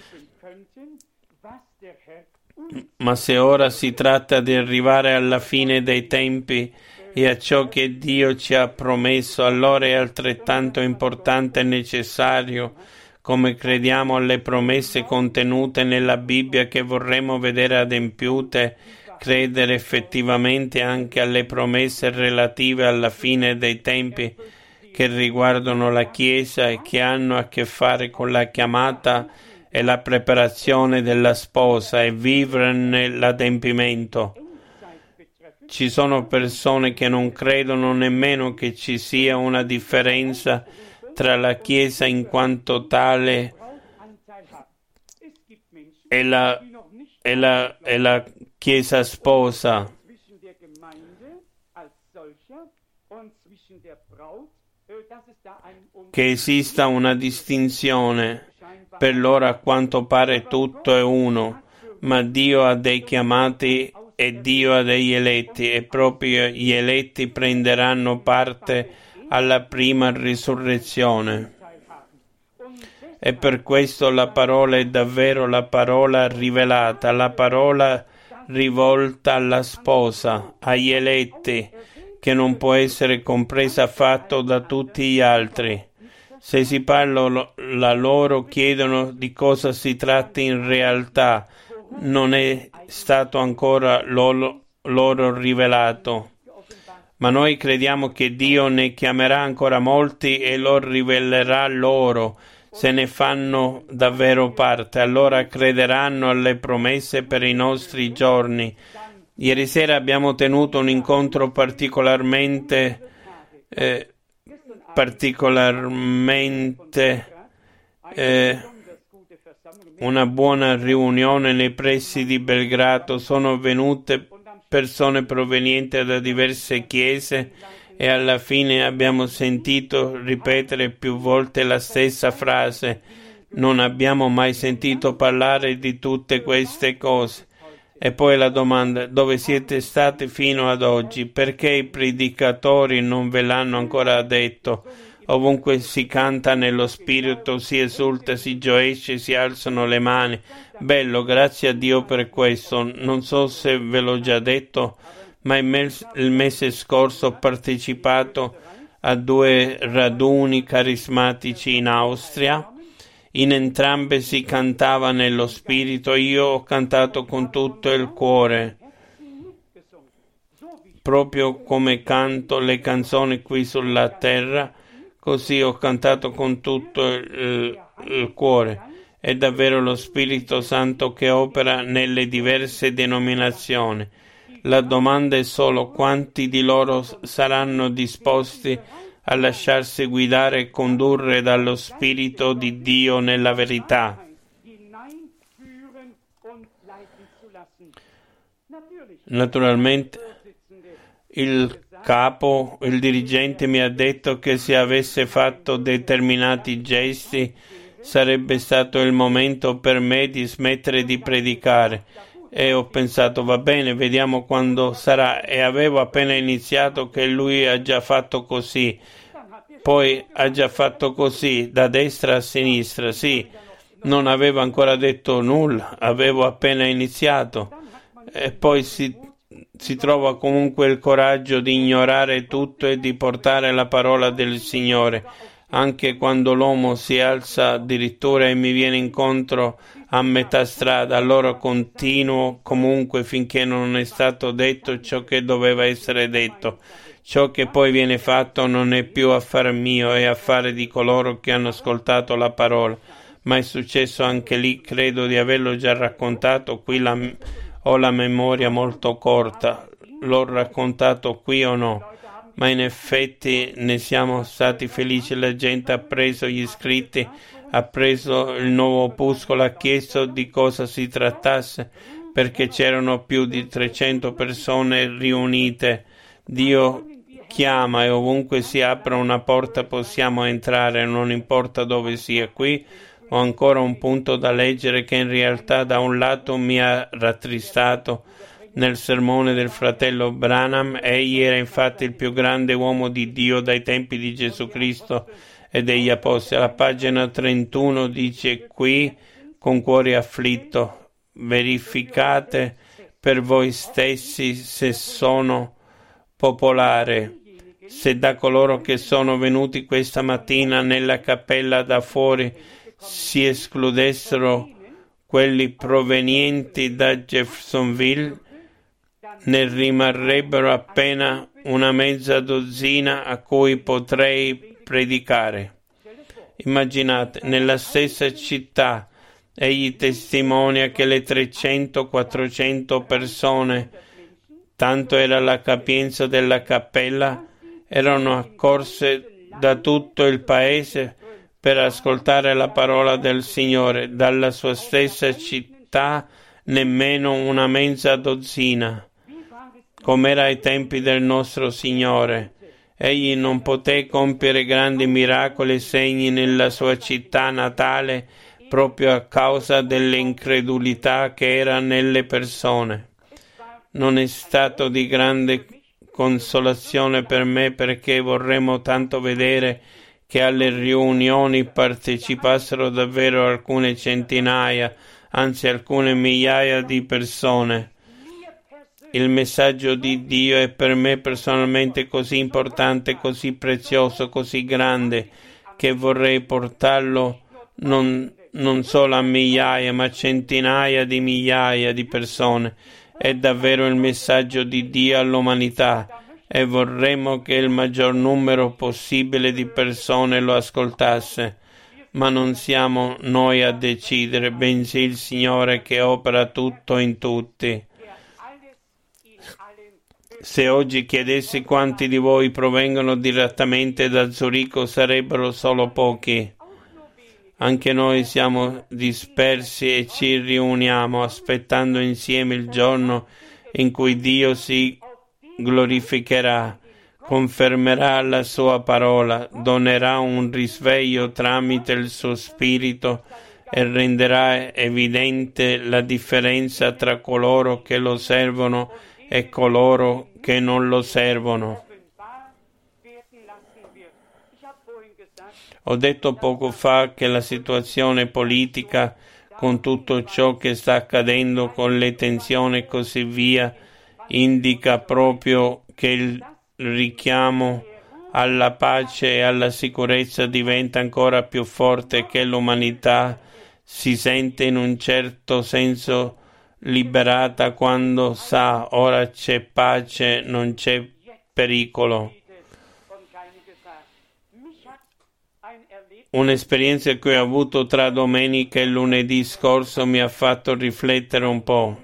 Ma se ora si tratta di arrivare alla fine dei tempi e a ciò che Dio ci ha promesso, allora è altrettanto importante e necessario, come crediamo alle promesse contenute nella Bibbia che vorremmo vedere adempiute, credere effettivamente anche alle promesse relative alla fine dei tempi che riguardano la Chiesa e che hanno a che fare con la chiamata e la preparazione della sposa e viverne l'adempimento. Ci sono persone che non credono nemmeno che ci sia una differenza tra la Chiesa in quanto tale e la è la Chiesa sposa, zwischen der Gemeinde als solcher und zwischen der Braut, dass es da einen che esista una distinzione. Per loro a quanto pare tutto è uno, ma Dio ha dei chiamati e Dio ha degli eletti, e proprio gli eletti prenderanno parte alla prima risurrezione. E per questo la parola è davvero la parola rivelata, la parola rivolta alla sposa, agli eletti, che non può essere compresa affatto da tutti gli altri. Se si parla loro chiedono di cosa si tratti in realtà, non è stato ancora loro rivelato. Ma noi crediamo che Dio ne chiamerà ancora molti e lo rivelerà loro, se ne fanno davvero parte. Allora crederanno alle promesse per i nostri giorni. Ieri sera abbiamo tenuto un incontro particolarmente una buona riunione nei pressi di Belgrado. Sono venute persone provenienti da diverse chiese e alla fine abbiamo sentito ripetere più volte la stessa frase: non abbiamo mai sentito parlare di tutte queste cose. E poi la domanda: dove siete stati fino ad oggi? Perché i predicatori non ve l'hanno ancora detto? Ovunque si canta nello spirito, si esulta, si gioisce, si alzano le mani. Bello, grazie a Dio per questo. Non so se ve l'ho già detto, ma il mese scorso ho partecipato a 2 raduni carismatici in Austria. In entrambe si cantava nello spirito. Io ho cantato con tutto il cuore, proprio come canto le canzoni qui sulla terra, così ho cantato con tutto il cuore. È davvero lo Spirito Santo che opera nelle diverse denominazioni. La domanda è solo: quanti di loro saranno disposti a lasciarsi guidare e condurre dallo Spirito di Dio nella verità? Naturalmente il dirigente mi ha detto che se avesse fatto determinati gesti sarebbe stato il momento per me di smettere di predicare. E ho pensato: va bene, vediamo quando sarà. E avevo appena iniziato che lui ha già fatto così, poi ha già fatto così, da destra a sinistra. Sì, non avevo ancora detto nulla, avevo appena iniziato. E poi si trova comunque il coraggio di ignorare tutto e di portare la parola del Signore, anche quando l'uomo si alza addirittura e mi viene incontro a metà strada. Allora continuo comunque finché non è stato detto ciò che doveva essere detto. Ciò che poi viene fatto non è più affare mio, è affare di coloro che hanno ascoltato la parola. Ma è successo anche lì, credo di averlo già raccontato qui, ho la memoria molto corta, l'ho raccontato qui o no? Ma in effetti ne siamo stati felici. La gente ha preso gli iscritti, ha preso il nuovo opuscolo, ha chiesto di cosa si trattasse, perché c'erano più di 300 persone riunite. Dio chiama e ovunque si apra una porta possiamo entrare, non importa dove sia. Qui ho ancora un punto da leggere che in realtà da un lato mi ha rattristato. Nel sermone del fratello Branham, egli era infatti il più grande uomo di Dio dai tempi di Gesù Cristo e degli Apostoli. Alla pagina 31 dice: qui, con cuore afflitto, verificate per voi stessi se sono popolare, se da coloro che sono venuti questa mattina nella cappella da fuori si escludessero quelli provenienti da Jeffersonville, ne rimarrebbero appena una mezza dozzina a cui potrei predicare. Immaginate, nella stessa città egli testimonia che le 300-400 persone, tanto era la capienza della cappella, erano accorse da tutto il paese per ascoltare la parola del Signore. Dalla sua stessa città nemmeno una mezza dozzina, come era ai tempi del nostro Signore. Egli non poté compiere grandi miracoli e segni nella sua città natale proprio a causa dell'incredulità che era nelle persone. Non è stato di grande consolazione per me, perché vorremmo tanto vedere che alle riunioni partecipassero davvero alcune centinaia, anzi alcune migliaia di persone. Il messaggio di Dio è per me personalmente così importante, così prezioso, così grande, che vorrei portarlo non solo a migliaia, ma centinaia di migliaia di persone. È davvero il messaggio di Dio all'umanità e vorremmo che il maggior numero possibile di persone lo ascoltasse. Ma non siamo noi a decidere, bensì il Signore che opera tutto in tutti. Se oggi chiedessi quanti di voi provengono direttamente da Zurigo, sarebbero solo pochi. Anche noi siamo dispersi e ci riuniamo aspettando insieme il giorno in cui Dio si glorificherà, confermerà la sua parola, donerà un risveglio tramite il suo spirito e renderà evidente la differenza tra coloro che lo servono e coloro che non lo servono. Ho detto poco fa che la situazione politica, con tutto ciò che sta accadendo, con le tensioni e così via, indica proprio che il richiamo alla pace e alla sicurezza diventa ancora più forte, che l'umanità si sente in un certo senso liberata quando sa ora c'è pace, non c'è pericolo. Un'esperienza che ho avuto tra domenica e lunedì scorso mi ha fatto riflettere un po'.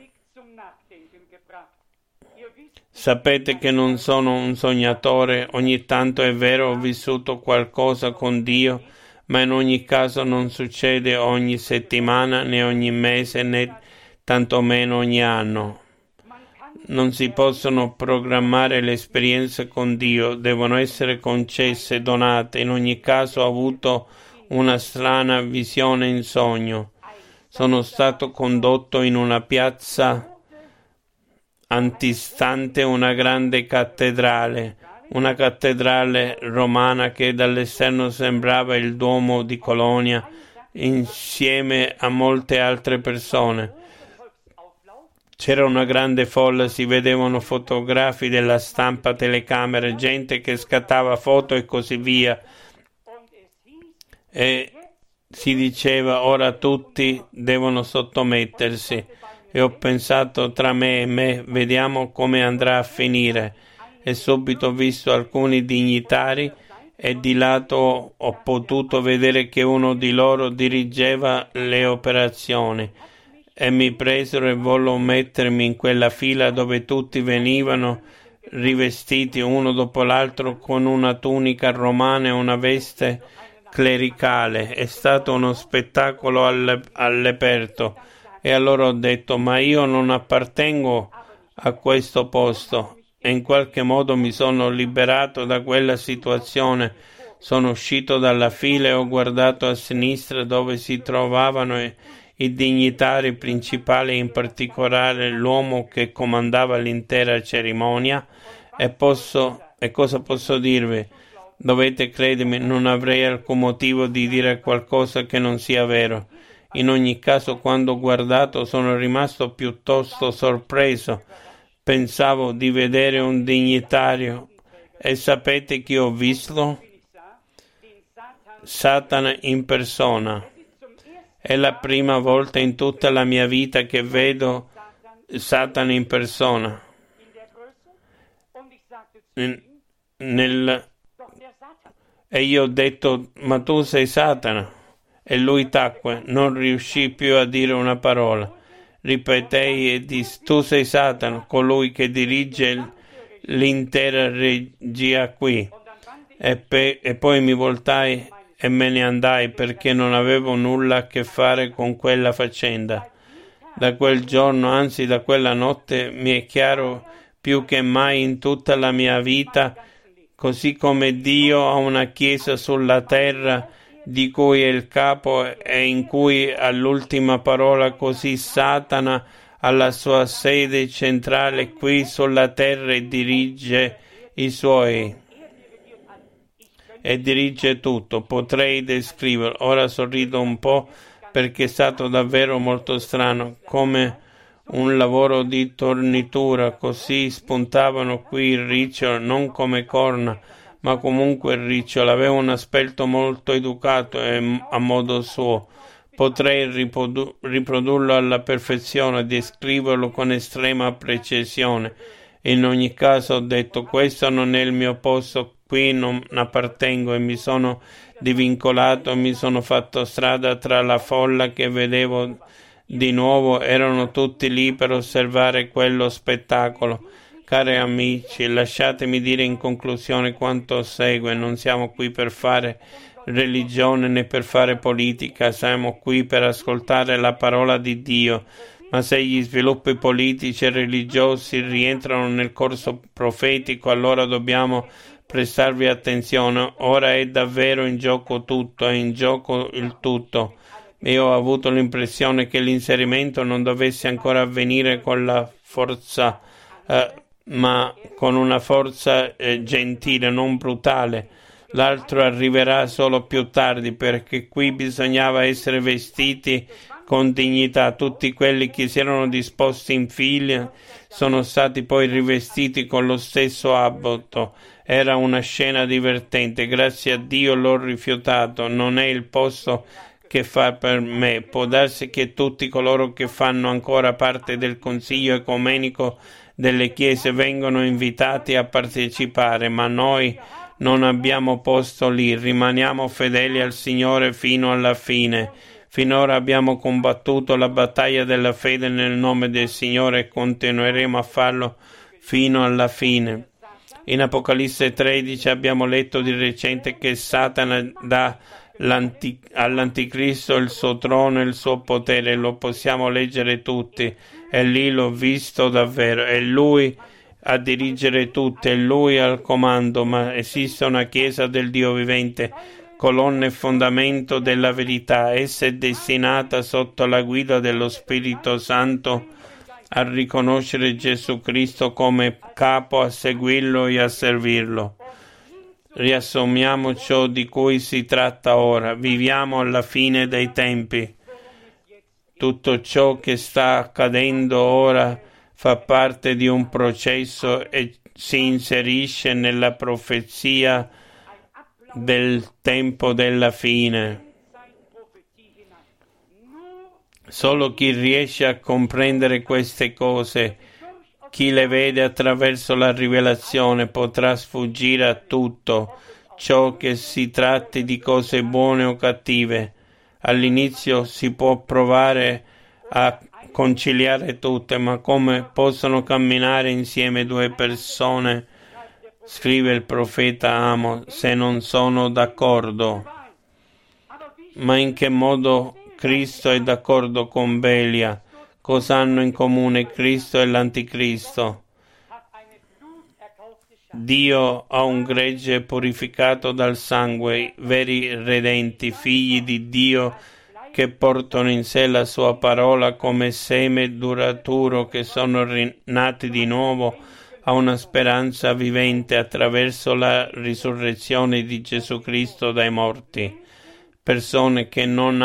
Sapete che non sono un sognatore, ogni tanto è vero ho vissuto qualcosa con Dio, ma in ogni caso non succede ogni settimana, né ogni mese, né tantomeno ogni anno. Non si possono programmare le esperienze con Dio, devono essere concesse, donate. In ogni caso ho avuto una strana visione in sogno. Sono stato condotto in una piazza antistante una grande cattedrale, una cattedrale romana che dall'esterno sembrava il Duomo di Colonia, insieme a molte altre persone. C'era una grande folla, si vedevano fotografi della stampa, telecamere, gente che scattava foto e così via. E si diceva ora tutti devono sottomettersi. E ho pensato tra me e me, vediamo come andrà a finire. E subito ho visto alcuni dignitari e di lato ho potuto vedere che uno di loro dirigeva le operazioni. E mi presero e vollo mettermi in quella fila dove tutti venivano rivestiti uno dopo l'altro con una tunica romana e una veste clericale. È stato uno spettacolo all'aperto. E allora ho detto, ma io non appartengo a questo posto. E in qualche modo mi sono liberato da quella situazione. Sono uscito dalla fila e ho guardato a sinistra dove si trovavano i dignitari principali, in particolare l'uomo che comandava l'intera cerimonia. E cosa posso dirvi? Dovete credermi, non avrei alcun motivo di dire qualcosa che non sia vero. In ogni caso, quando ho guardato, sono rimasto piuttosto sorpreso. Pensavo di vedere un dignitario. E sapete chi ho visto? Satana in persona. È la prima volta in tutta la mia vita che vedo Satana in persona. E io ho detto, ma tu sei Satana? E lui tacque, non riuscì più a dire una parola. Ripetei e dissi, tu sei Satana, colui che dirige l'intera regia qui. E poi mi voltai e me ne andai perché non avevo nulla a che fare con quella faccenda. Da quel giorno, anzi da quella notte, mi è chiaro più che mai in tutta la mia vita, così come Dio ha una Chiesa sulla terra di cui è il capo e in cui ha l'ultima parola, così Satana ha la sua sede centrale qui sulla terra e dirige i suoi e dirige tutto. Potrei descriverlo. Ora sorrido un po' perché è stato davvero molto strano, come un lavoro di tornitura, così spuntavano qui il ricciolo, non come corna, ma comunque il ricciolo aveva un aspetto molto educato e a modo suo. Potrei riprodurlo alla perfezione, descriverlo con estrema precisione. In ogni caso ho detto, questo non è il mio posto, qui non appartengo, e mi sono divincolato, mi sono fatto strada tra la folla che vedevo di nuovo, erano tutti lì per osservare quello spettacolo. Cari amici, lasciatemi dire in conclusione quanto segue. Non siamo qui per fare religione né per fare politica, siamo qui per ascoltare la parola di Dio. Ma se gli sviluppi politici e religiosi rientrano nel corso profetico, allora dobbiamo prestarvi attenzione. Ora è davvero in gioco tutto, è in gioco il tutto. Io ho avuto l'impressione che l'inserimento non dovesse ancora avvenire con la forza, ma con una forza gentile, non brutale. L'altro arriverà solo più tardi, perché qui bisognava essere vestiti con dignità. Tutti quelli che si erano disposti in fila sono stati poi rivestiti con lo stesso abito. Era una scena divertente. Grazie a Dio l'ho rifiutato. Non è il posto che fa per me. Può darsi che tutti coloro che fanno ancora parte del Consiglio Ecumenico delle Chiese vengono invitati a partecipare, ma noi non abbiamo posto lì. Rimaniamo fedeli al Signore fino alla fine. Finora abbiamo combattuto la battaglia della fede nel nome del Signore e continueremo a farlo fino alla fine. In Apocalisse 13 abbiamo letto di recente che Satana dà all'Anticristo il suo trono e il suo potere. Lo possiamo leggere tutti, e lì l'ho visto davvero. È lui a dirigere tutto, è lui al comando, ma esiste una Chiesa del Dio vivente, colonna e fondamento della verità. Essa è destinata sotto la guida dello Spirito Santo a riconoscere Gesù Cristo come capo, a seguirlo e a servirlo. Riassumiamo ciò di cui si tratta ora. Viviamo alla fine dei tempi. Tutto ciò che sta accadendo ora fa parte di un processo e si inserisce nella profezia del tempo della fine. Solo chi riesce a comprendere queste cose, chi le vede attraverso la rivelazione, potrà sfuggire a tutto ciò, che si tratti di cose buone o cattive. All'inizio si può provare a conciliare tutte, ma come possono camminare insieme due persone, scrive il profeta Amos, se non sono d'accordo? Ma in che modo Cristo è d'accordo con Belia? Cosa hanno in comune Cristo e l'Anticristo? Dio ha un gregge purificato dal sangue, veri redenti, figli di Dio che portano in sé la sua parola come seme duraturo, che sono rinati di nuovo a una speranza vivente attraverso la risurrezione di Gesù Cristo dai morti. Persone che non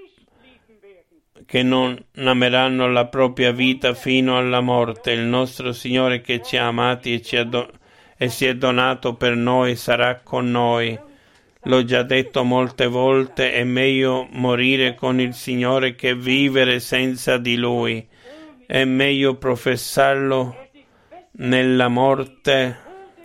ameranno la propria vita fino alla morte. Il nostro Signore, che ci ha amati e si è donato per noi, sarà con noi. L'ho già detto molte volte, è meglio morire con il Signore che vivere senza di Lui. È meglio professarlo nella morte,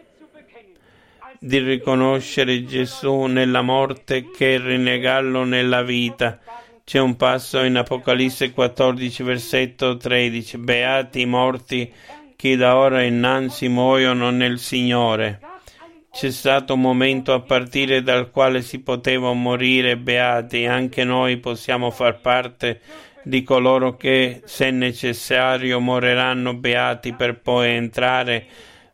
di riconoscere Gesù nella morte, che rinnegarlo nella vita. C'è un passo in Apocalisse 14, versetto 13. Beati i morti che da ora innanzi muoiono nel Signore. C'è stato un momento a partire dal quale si poteva morire beati, anche noi possiamo far parte di coloro che, se necessario, moriranno beati per poi entrare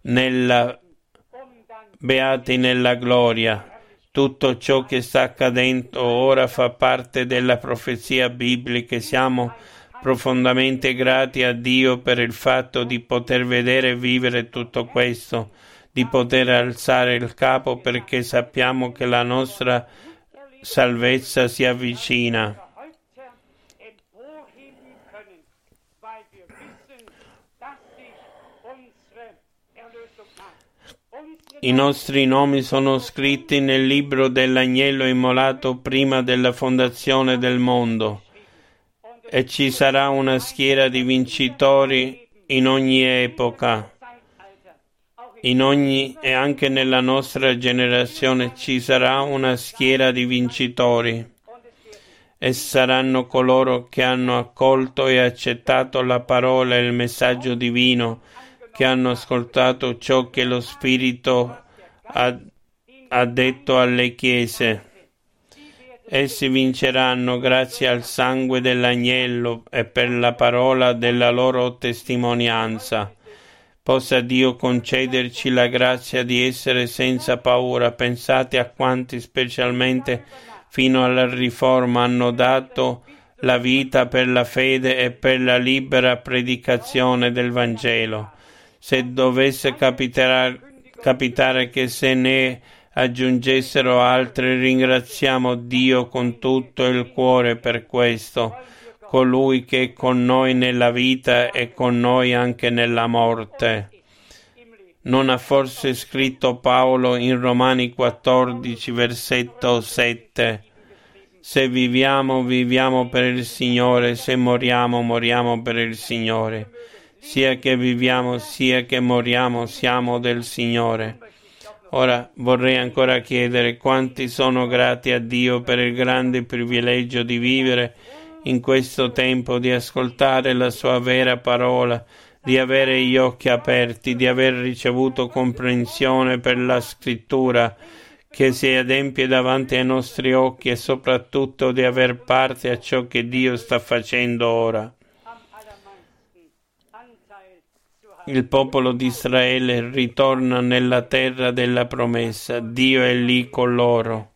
beati nella gloria. Tutto ciò che sta accadendo ora fa parte della profezia biblica e siamo profondamente grati a Dio per il fatto di poter vedere e vivere tutto questo, di poter alzare il capo perché sappiamo che la nostra salvezza si avvicina. I nostri nomi sono scritti nel libro dell'agnello immolato prima della fondazione del mondo e ci sarà una schiera di vincitori in ogni epoca, e anche nella nostra generazione ci sarà una schiera di vincitori e saranno coloro che hanno accolto e accettato la parola e il messaggio divino, che hanno ascoltato ciò che lo Spirito ha detto alle chiese. Essi vinceranno grazie al sangue dell'agnello e per la parola della loro testimonianza. Possa Dio concederci la grazia di essere senza paura. Pensate a quanti, specialmente fino alla Riforma, hanno dato la vita per la fede e per la libera predicazione del Vangelo. Se dovesse capitare che se ne aggiungessero altri, ringraziamo Dio con tutto il cuore per questo, colui che è con noi nella vita e con noi anche nella morte. Non ha forse scritto Paolo in Romani 14, versetto 7: se viviamo, viviamo per il Signore, se moriamo, moriamo per il Signore. Sia che viviamo, sia che moriamo, siamo del Signore. Ora vorrei ancora chiedere quanti sono grati a Dio per il grande privilegio di vivere in questo tempo, di ascoltare la sua vera parola, di avere gli occhi aperti, di aver ricevuto comprensione per la scrittura che si adempie davanti ai nostri occhi e soprattutto di aver parte a ciò che Dio sta facendo ora. Il popolo di Israele ritorna nella terra della promessa. Dio è lì con loro.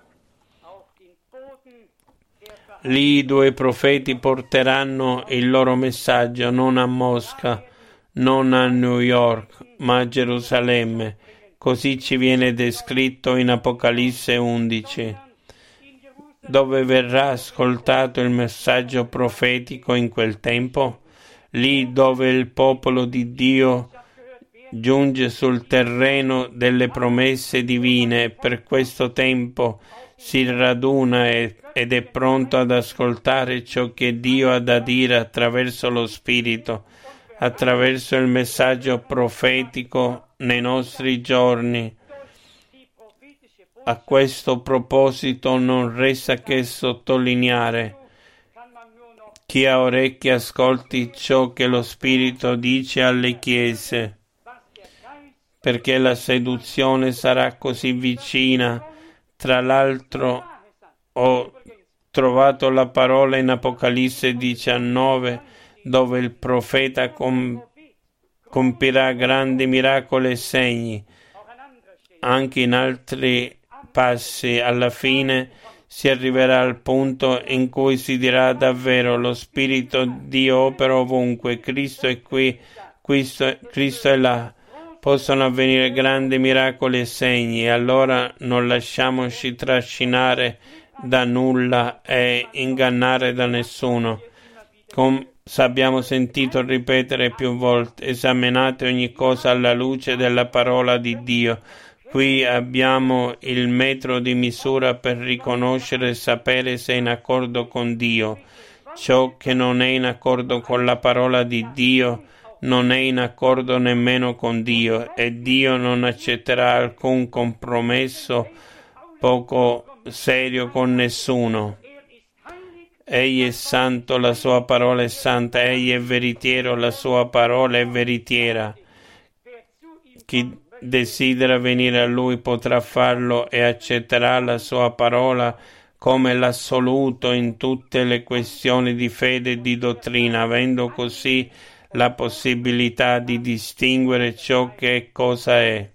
Lì i 2 profeti porteranno il loro messaggio non a Mosca, non a New York, ma a Gerusalemme. Così ci viene descritto in Apocalisse 11, dove verrà ascoltato il messaggio profetico in quel tempo. Lì dove il popolo di Dio giunge sul terreno delle promesse divine, per questo tempo si raduna ed è pronto ad ascoltare ciò che Dio ha da dire attraverso lo Spirito, attraverso il messaggio profetico nei nostri giorni. A questo proposito non resta che sottolineare: chi ha orecchie ascolti ciò che lo Spirito dice alle chiese, perché la seduzione sarà così vicina. Tra l'altro ho trovato la parola in Apocalisse 19, dove il profeta compirà grandi miracoli e segni. Anche in altri passi, alla fine, si arriverà al punto in cui si dirà davvero: lo Spirito Dio opera ovunque, Cristo è qui, Cristo è là. Possono avvenire grandi miracoli e segni, e allora non lasciamoci trascinare da nulla e ingannare da nessuno. Come abbiamo sentito ripetere più volte, esaminate ogni cosa alla luce della parola di Dio. Qui abbiamo il metro di misura per riconoscere e sapere se è in accordo con Dio. Ciò che non è in accordo con la parola di Dio non è in accordo nemmeno con Dio, e Dio non accetterà alcun compromesso poco serio con nessuno. Egli è santo, la sua parola è santa, egli è veritiero, la sua parola è veritiera. Chi desidera venire a Lui potrà farlo e accetterà la Sua parola come l'assoluto in tutte le questioni di fede e di dottrina, avendo così la possibilità di distinguere ciò che è cosa è.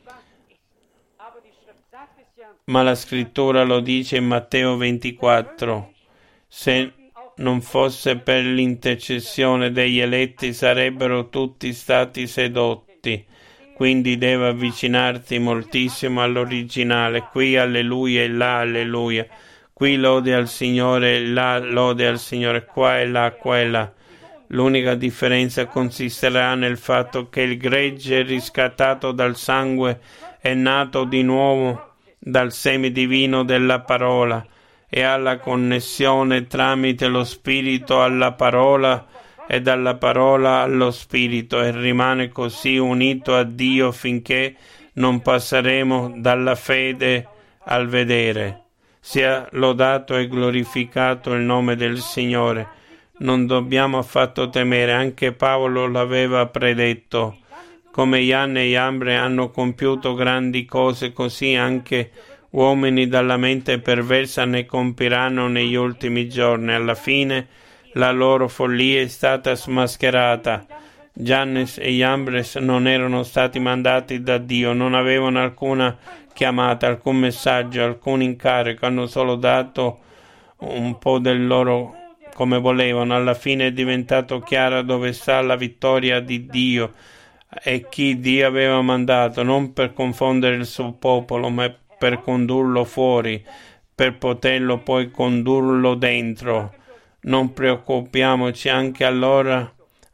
Ma la Scrittura lo dice in Matteo 24: se non fosse per l'intercessione degli eletti sarebbero tutti stati sedotti. Quindi deve avvicinarti moltissimo all'originale. Qui alleluia e là alleluia. Qui lode al Signore e là lode al Signore. Qua e là, qua e là. L'unica differenza consisterà nel fatto che il gregge riscattato dal sangue è nato di nuovo dal seme divino della parola e ha la connessione tramite lo Spirito alla parola e dalla parola allo Spirito e rimane così unito a Dio finché non passeremo dalla fede al vedere. Sia lodato e glorificato il nome del Signore. Non dobbiamo affatto temere, anche Paolo l'aveva predetto. Come Ianne e Iambre hanno compiuto grandi cose, così anche uomini dalla mente perversa ne compiranno negli ultimi giorni. Alla fine la loro follia è stata smascherata. Giannes e Iambres non erano stati mandati da Dio, non avevano alcuna chiamata, alcun messaggio, alcun incarico, hanno solo dato un po' del loro come volevano. Alla fine è diventato chiaro dove sta la vittoria di Dio e chi Dio aveva mandato, non per confondere il suo popolo, ma per condurlo fuori, per poterlo poi condurlo dentro. Non preoccupiamoci, anche allora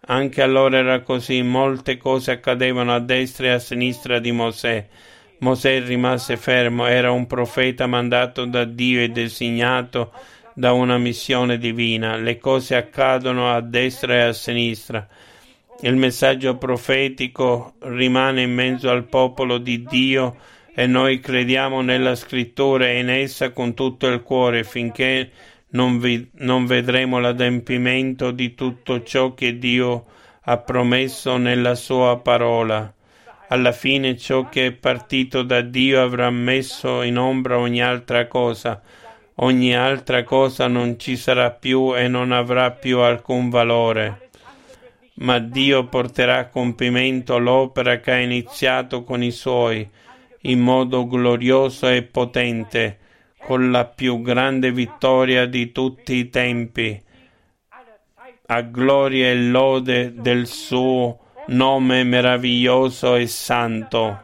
era così. Molte cose accadevano a destra e a sinistra di Mosè. Mosè rimase fermo, era un profeta mandato da Dio e designato da una missione divina. Le cose accadono a destra e a sinistra. Il messaggio profetico rimane in mezzo al popolo di Dio e noi crediamo nella Scrittura e in essa con tutto il cuore finché non vedremo l'adempimento di tutto ciò che Dio ha promesso nella sua parola. Alla fine ciò che è partito da Dio avrà messo in ombra ogni altra cosa. Ogni altra cosa non ci sarà più e non avrà più alcun valore. Ma Dio porterà a compimento l'opera che ha iniziato con i Suoi in modo glorioso e potente, con la più grande vittoria di tutti i tempi, a gloria e lode del suo nome meraviglioso e santo.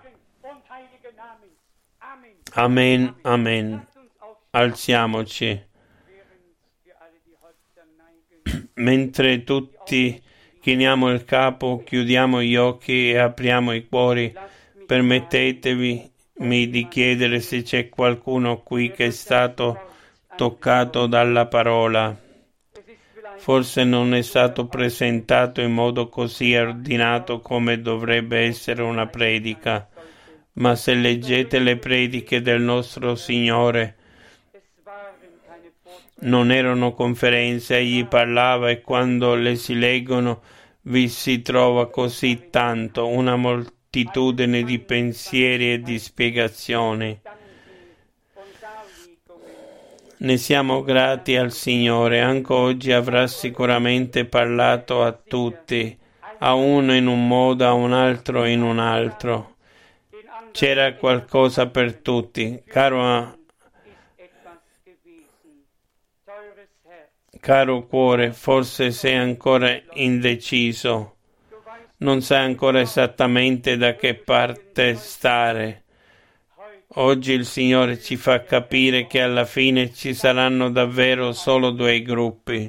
Amen, amen. Alziamoci. Mentre tutti chiniamo il capo, chiudiamo gli occhi e apriamo i cuori, permettetevi di chiedere se c'è qualcuno qui che è stato toccato dalla parola. Forse non è stato presentato in modo così ordinato come dovrebbe essere una predica, ma se leggete le prediche del nostro Signore, non erano conferenze, egli parlava e quando le si leggono vi si trova così tanto, una moltitudine di pensieri e di spiegazioni. Ne siamo grati al Signore, anche oggi avrà sicuramente parlato a tutti, a uno in un modo, a un altro in un altro. C'era qualcosa per tutti. Caro cuore, forse sei ancora indeciso, non sai ancora esattamente da che parte stare. Oggi il Signore ci fa capire che alla fine ci saranno davvero solo due gruppi.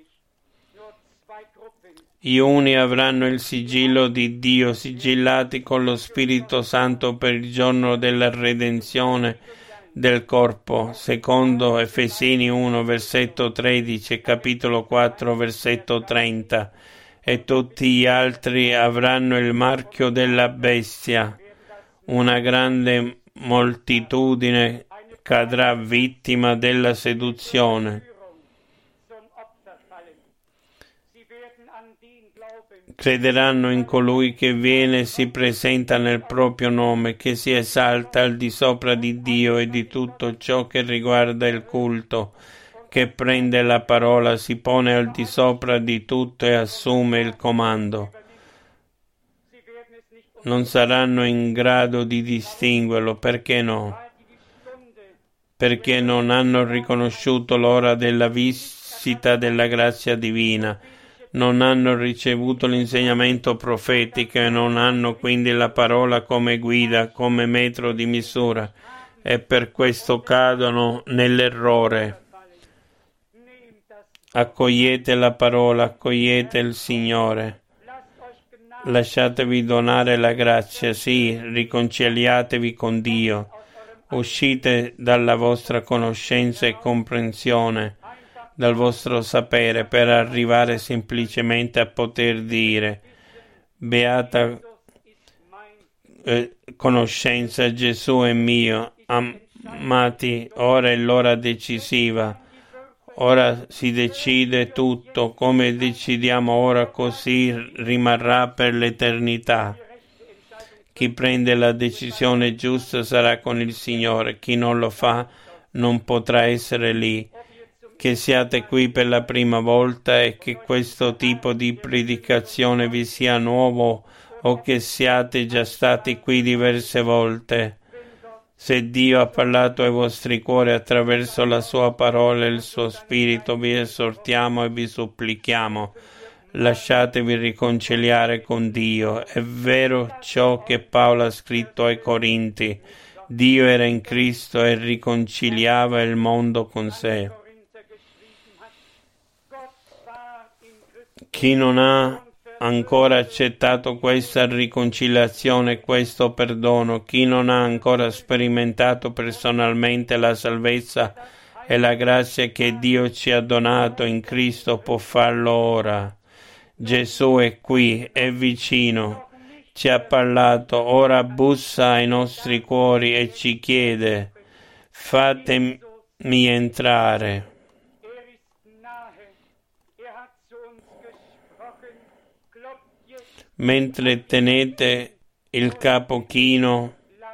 Gli uni avranno il sigillo di Dio, sigillati con lo Spirito Santo per il giorno della redenzione del corpo, secondo Efesini 1, versetto 13 e capitolo 4, versetto 30, e tutti gli altri avranno il marchio della bestia. Una grande moltitudine cadrà vittima della seduzione. crederanno in colui che viene e si presenta nel proprio nome, che si esalta al di sopra di Dio e di tutto ciò che riguarda il culto, che prende la parola, si pone al di sopra di tutto e assume il comando. Non saranno in grado di distinguerlo, perché no? Perché non hanno riconosciuto l'ora della visita della grazia divina, non hanno ricevuto l'insegnamento profetico e non hanno quindi la parola come guida, come metro di misura, e per questo cadono nell'errore. Accogliete la parola, accogliete il Signore. Lasciatevi donare la grazia, sì, riconciliatevi con Dio. Uscite dalla vostra conoscenza e comprensione, dal vostro sapere, per arrivare semplicemente a poter dire: beata conoscenza, Gesù è mio. Amati, ora è l'ora decisiva. Ora si decide tutto, come decidiamo ora così rimarrà per l'eternità. Chi prende la decisione giusta sarà con il Signore, chi non lo fa non potrà essere lì. Che siate qui per la prima volta e che questo tipo di predicazione vi sia nuovo o che siate già stati qui diverse volte. Se Dio ha parlato ai vostri cuori attraverso la sua parola e il suo spirito, vi esortiamo e vi supplichiamo: lasciatevi riconciliare con Dio. È vero ciò che Paolo ha scritto ai Corinti: Dio era in Cristo e riconciliava il mondo con sé. Chi non ha ancora accettato questa riconciliazione, questo perdono, chi non ha ancora sperimentato personalmente la salvezza e la grazia che Dio ci ha donato in Cristo, può farlo ora. Gesù è qui, è vicino, ci ha parlato, ora bussa ai nostri cuori e ci chiede: fatemi entrare. Mentre tenete il capo chino,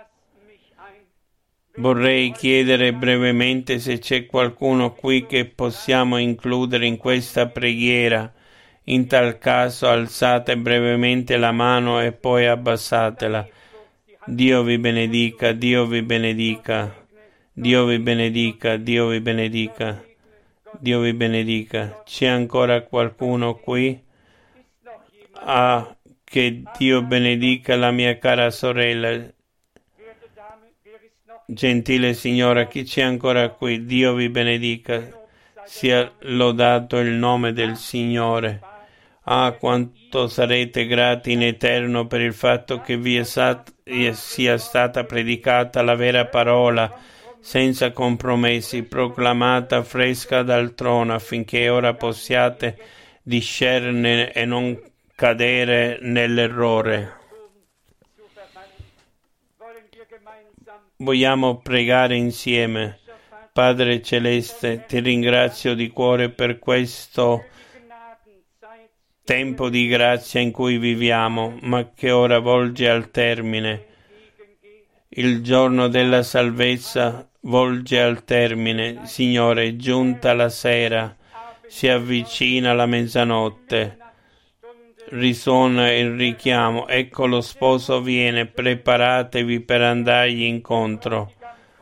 vorrei chiedere brevemente se c'è qualcuno qui che possiamo includere in questa preghiera. In tal caso alzate brevemente la mano e poi abbassatela. Dio vi benedica, Dio vi benedica, Dio vi benedica, Dio vi benedica, Dio vi benedica. C'è ancora qualcuno qui? Che Dio benedica la mia cara sorella. Gentile signora, chi c'è ancora qui? Dio vi benedica. Sia lodato il nome del Signore. Quanto sarete grati in eterno per il fatto che vi sia stata predicata la vera parola, senza compromessi, proclamata fresca dal trono, affinché ora possiate discernere e non cadere nell'errore. Vogliamo pregare insieme. Padre Celeste, ti ringrazio di cuore per questo tempo di grazia in cui viviamo, ma che ora volge al termine. Il giorno della salvezza volge al termine. Signore, è giunta la sera, si avvicina la mezzanotte. Risuona il richiamo, ecco lo sposo viene, preparatevi per andargli incontro.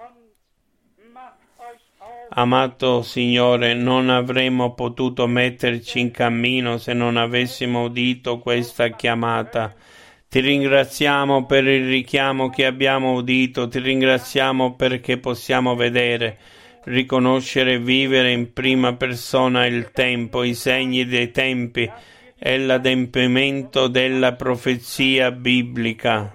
Amato Signore, non avremmo potuto metterci in cammino se non avessimo udito questa chiamata. Ti ringraziamo per il richiamo che abbiamo udito, ti ringraziamo perché possiamo vedere, riconoscere e vivere in prima persona il tempo, i segni dei tempi e l'adempimento della profezia biblica.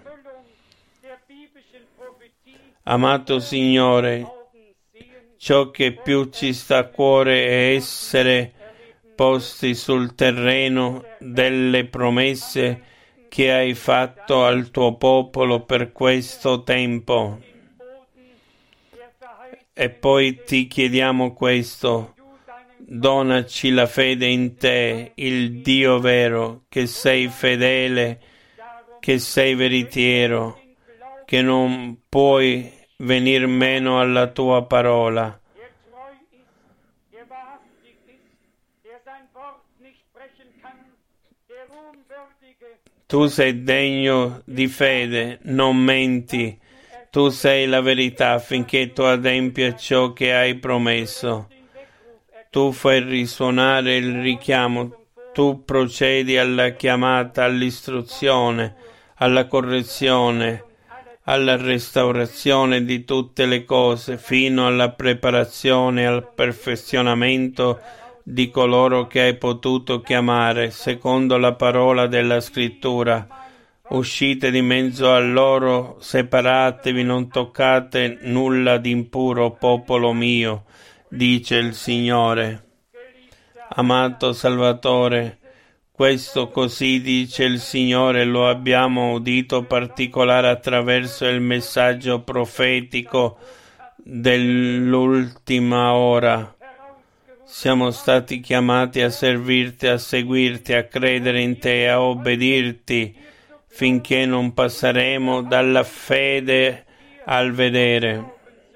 Amato Signore, ciò che più ci sta a cuore è essere posti sul terreno delle promesse che hai fatto al tuo popolo per questo tempo. E poi ti chiediamo questo: Donaci la fede in te, il Dio vero, che sei fedele, che sei veritiero, che non puoi venir meno alla tua parola. der treu ist, der wahrhaftig ist, der sein Wort nicht brechen kann, der ruhmwürdige, Tu sei degno di fede, non menti. Tu sei la verità affinché tu adempia ciò che hai promesso. den Weckruf Tu fai risuonare il richiamo, tu procedi alla chiamata, all'istruzione, alla correzione, alla restaurazione di tutte le cose, fino alla preparazione e al perfezionamento di coloro che hai potuto chiamare, secondo la parola della Scrittura. Uscite di mezzo a loro, separatevi, non toccate nulla di impuro, popolo mio, dice il Signore. Amato Salvatore, questo così dice il Signore, lo abbiamo udito particolare attraverso il messaggio profetico dell'ultima ora. Siamo stati chiamati a servirti, a seguirti, a credere in te, a obbedirti, finché non passeremo dalla fede al vedere.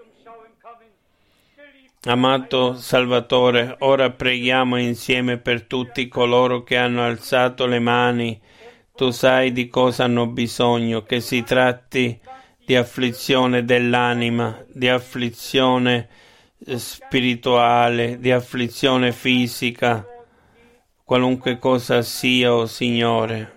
Amato Salvatore, ora preghiamo insieme per tutti coloro che hanno alzato le mani. Tu sai di cosa hanno bisogno, che si tratti di afflizione dell'anima, di afflizione spirituale, di afflizione fisica, qualunque cosa sia, o Signore.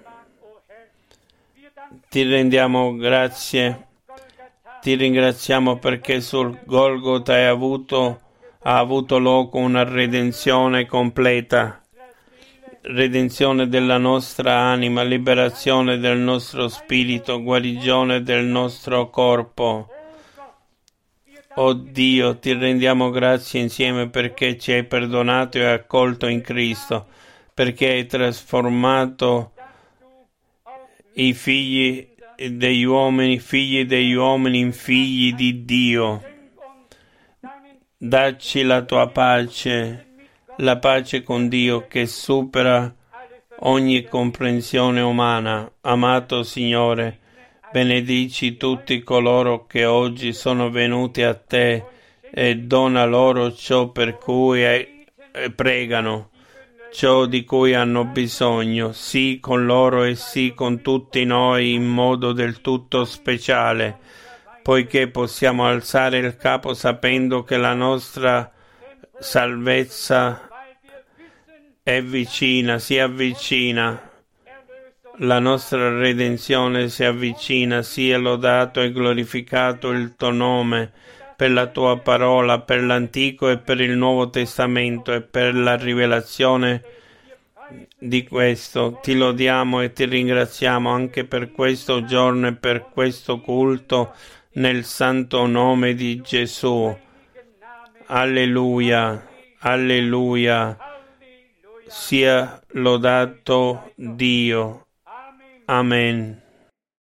Ti rendiamo grazie, ti ringraziamo perché sul Golgota ha avuto luogo una redenzione completa, redenzione della nostra anima, liberazione del nostro spirito, guarigione del nostro corpo. Oh Dio, ti rendiamo grazie insieme perché ci hai perdonato e accolto in Cristo, perché hai trasformato i figli degli uomini in figli di Dio. Dacci la tua pace, la pace con Dio che supera ogni comprensione umana. Amato Signore, benedici tutti coloro che oggi sono venuti a te e dona loro ciò per cui pregano, ciò di cui hanno bisogno, sì con loro e sì con tutti noi in modo del tutto speciale, poiché possiamo alzare il capo sapendo che la nostra salvezza è vicina, si avvicina, la nostra redenzione si avvicina, sia lodato e glorificato il tuo nome per la tua parola, per l'Antico e per il Nuovo Testamento e per la rivelazione di questo. Ti lodiamo e ti ringraziamo anche per questo giorno e per questo culto nel santo nome di Gesù. Alleluia, alleluia, sia lodato Dio. Amen.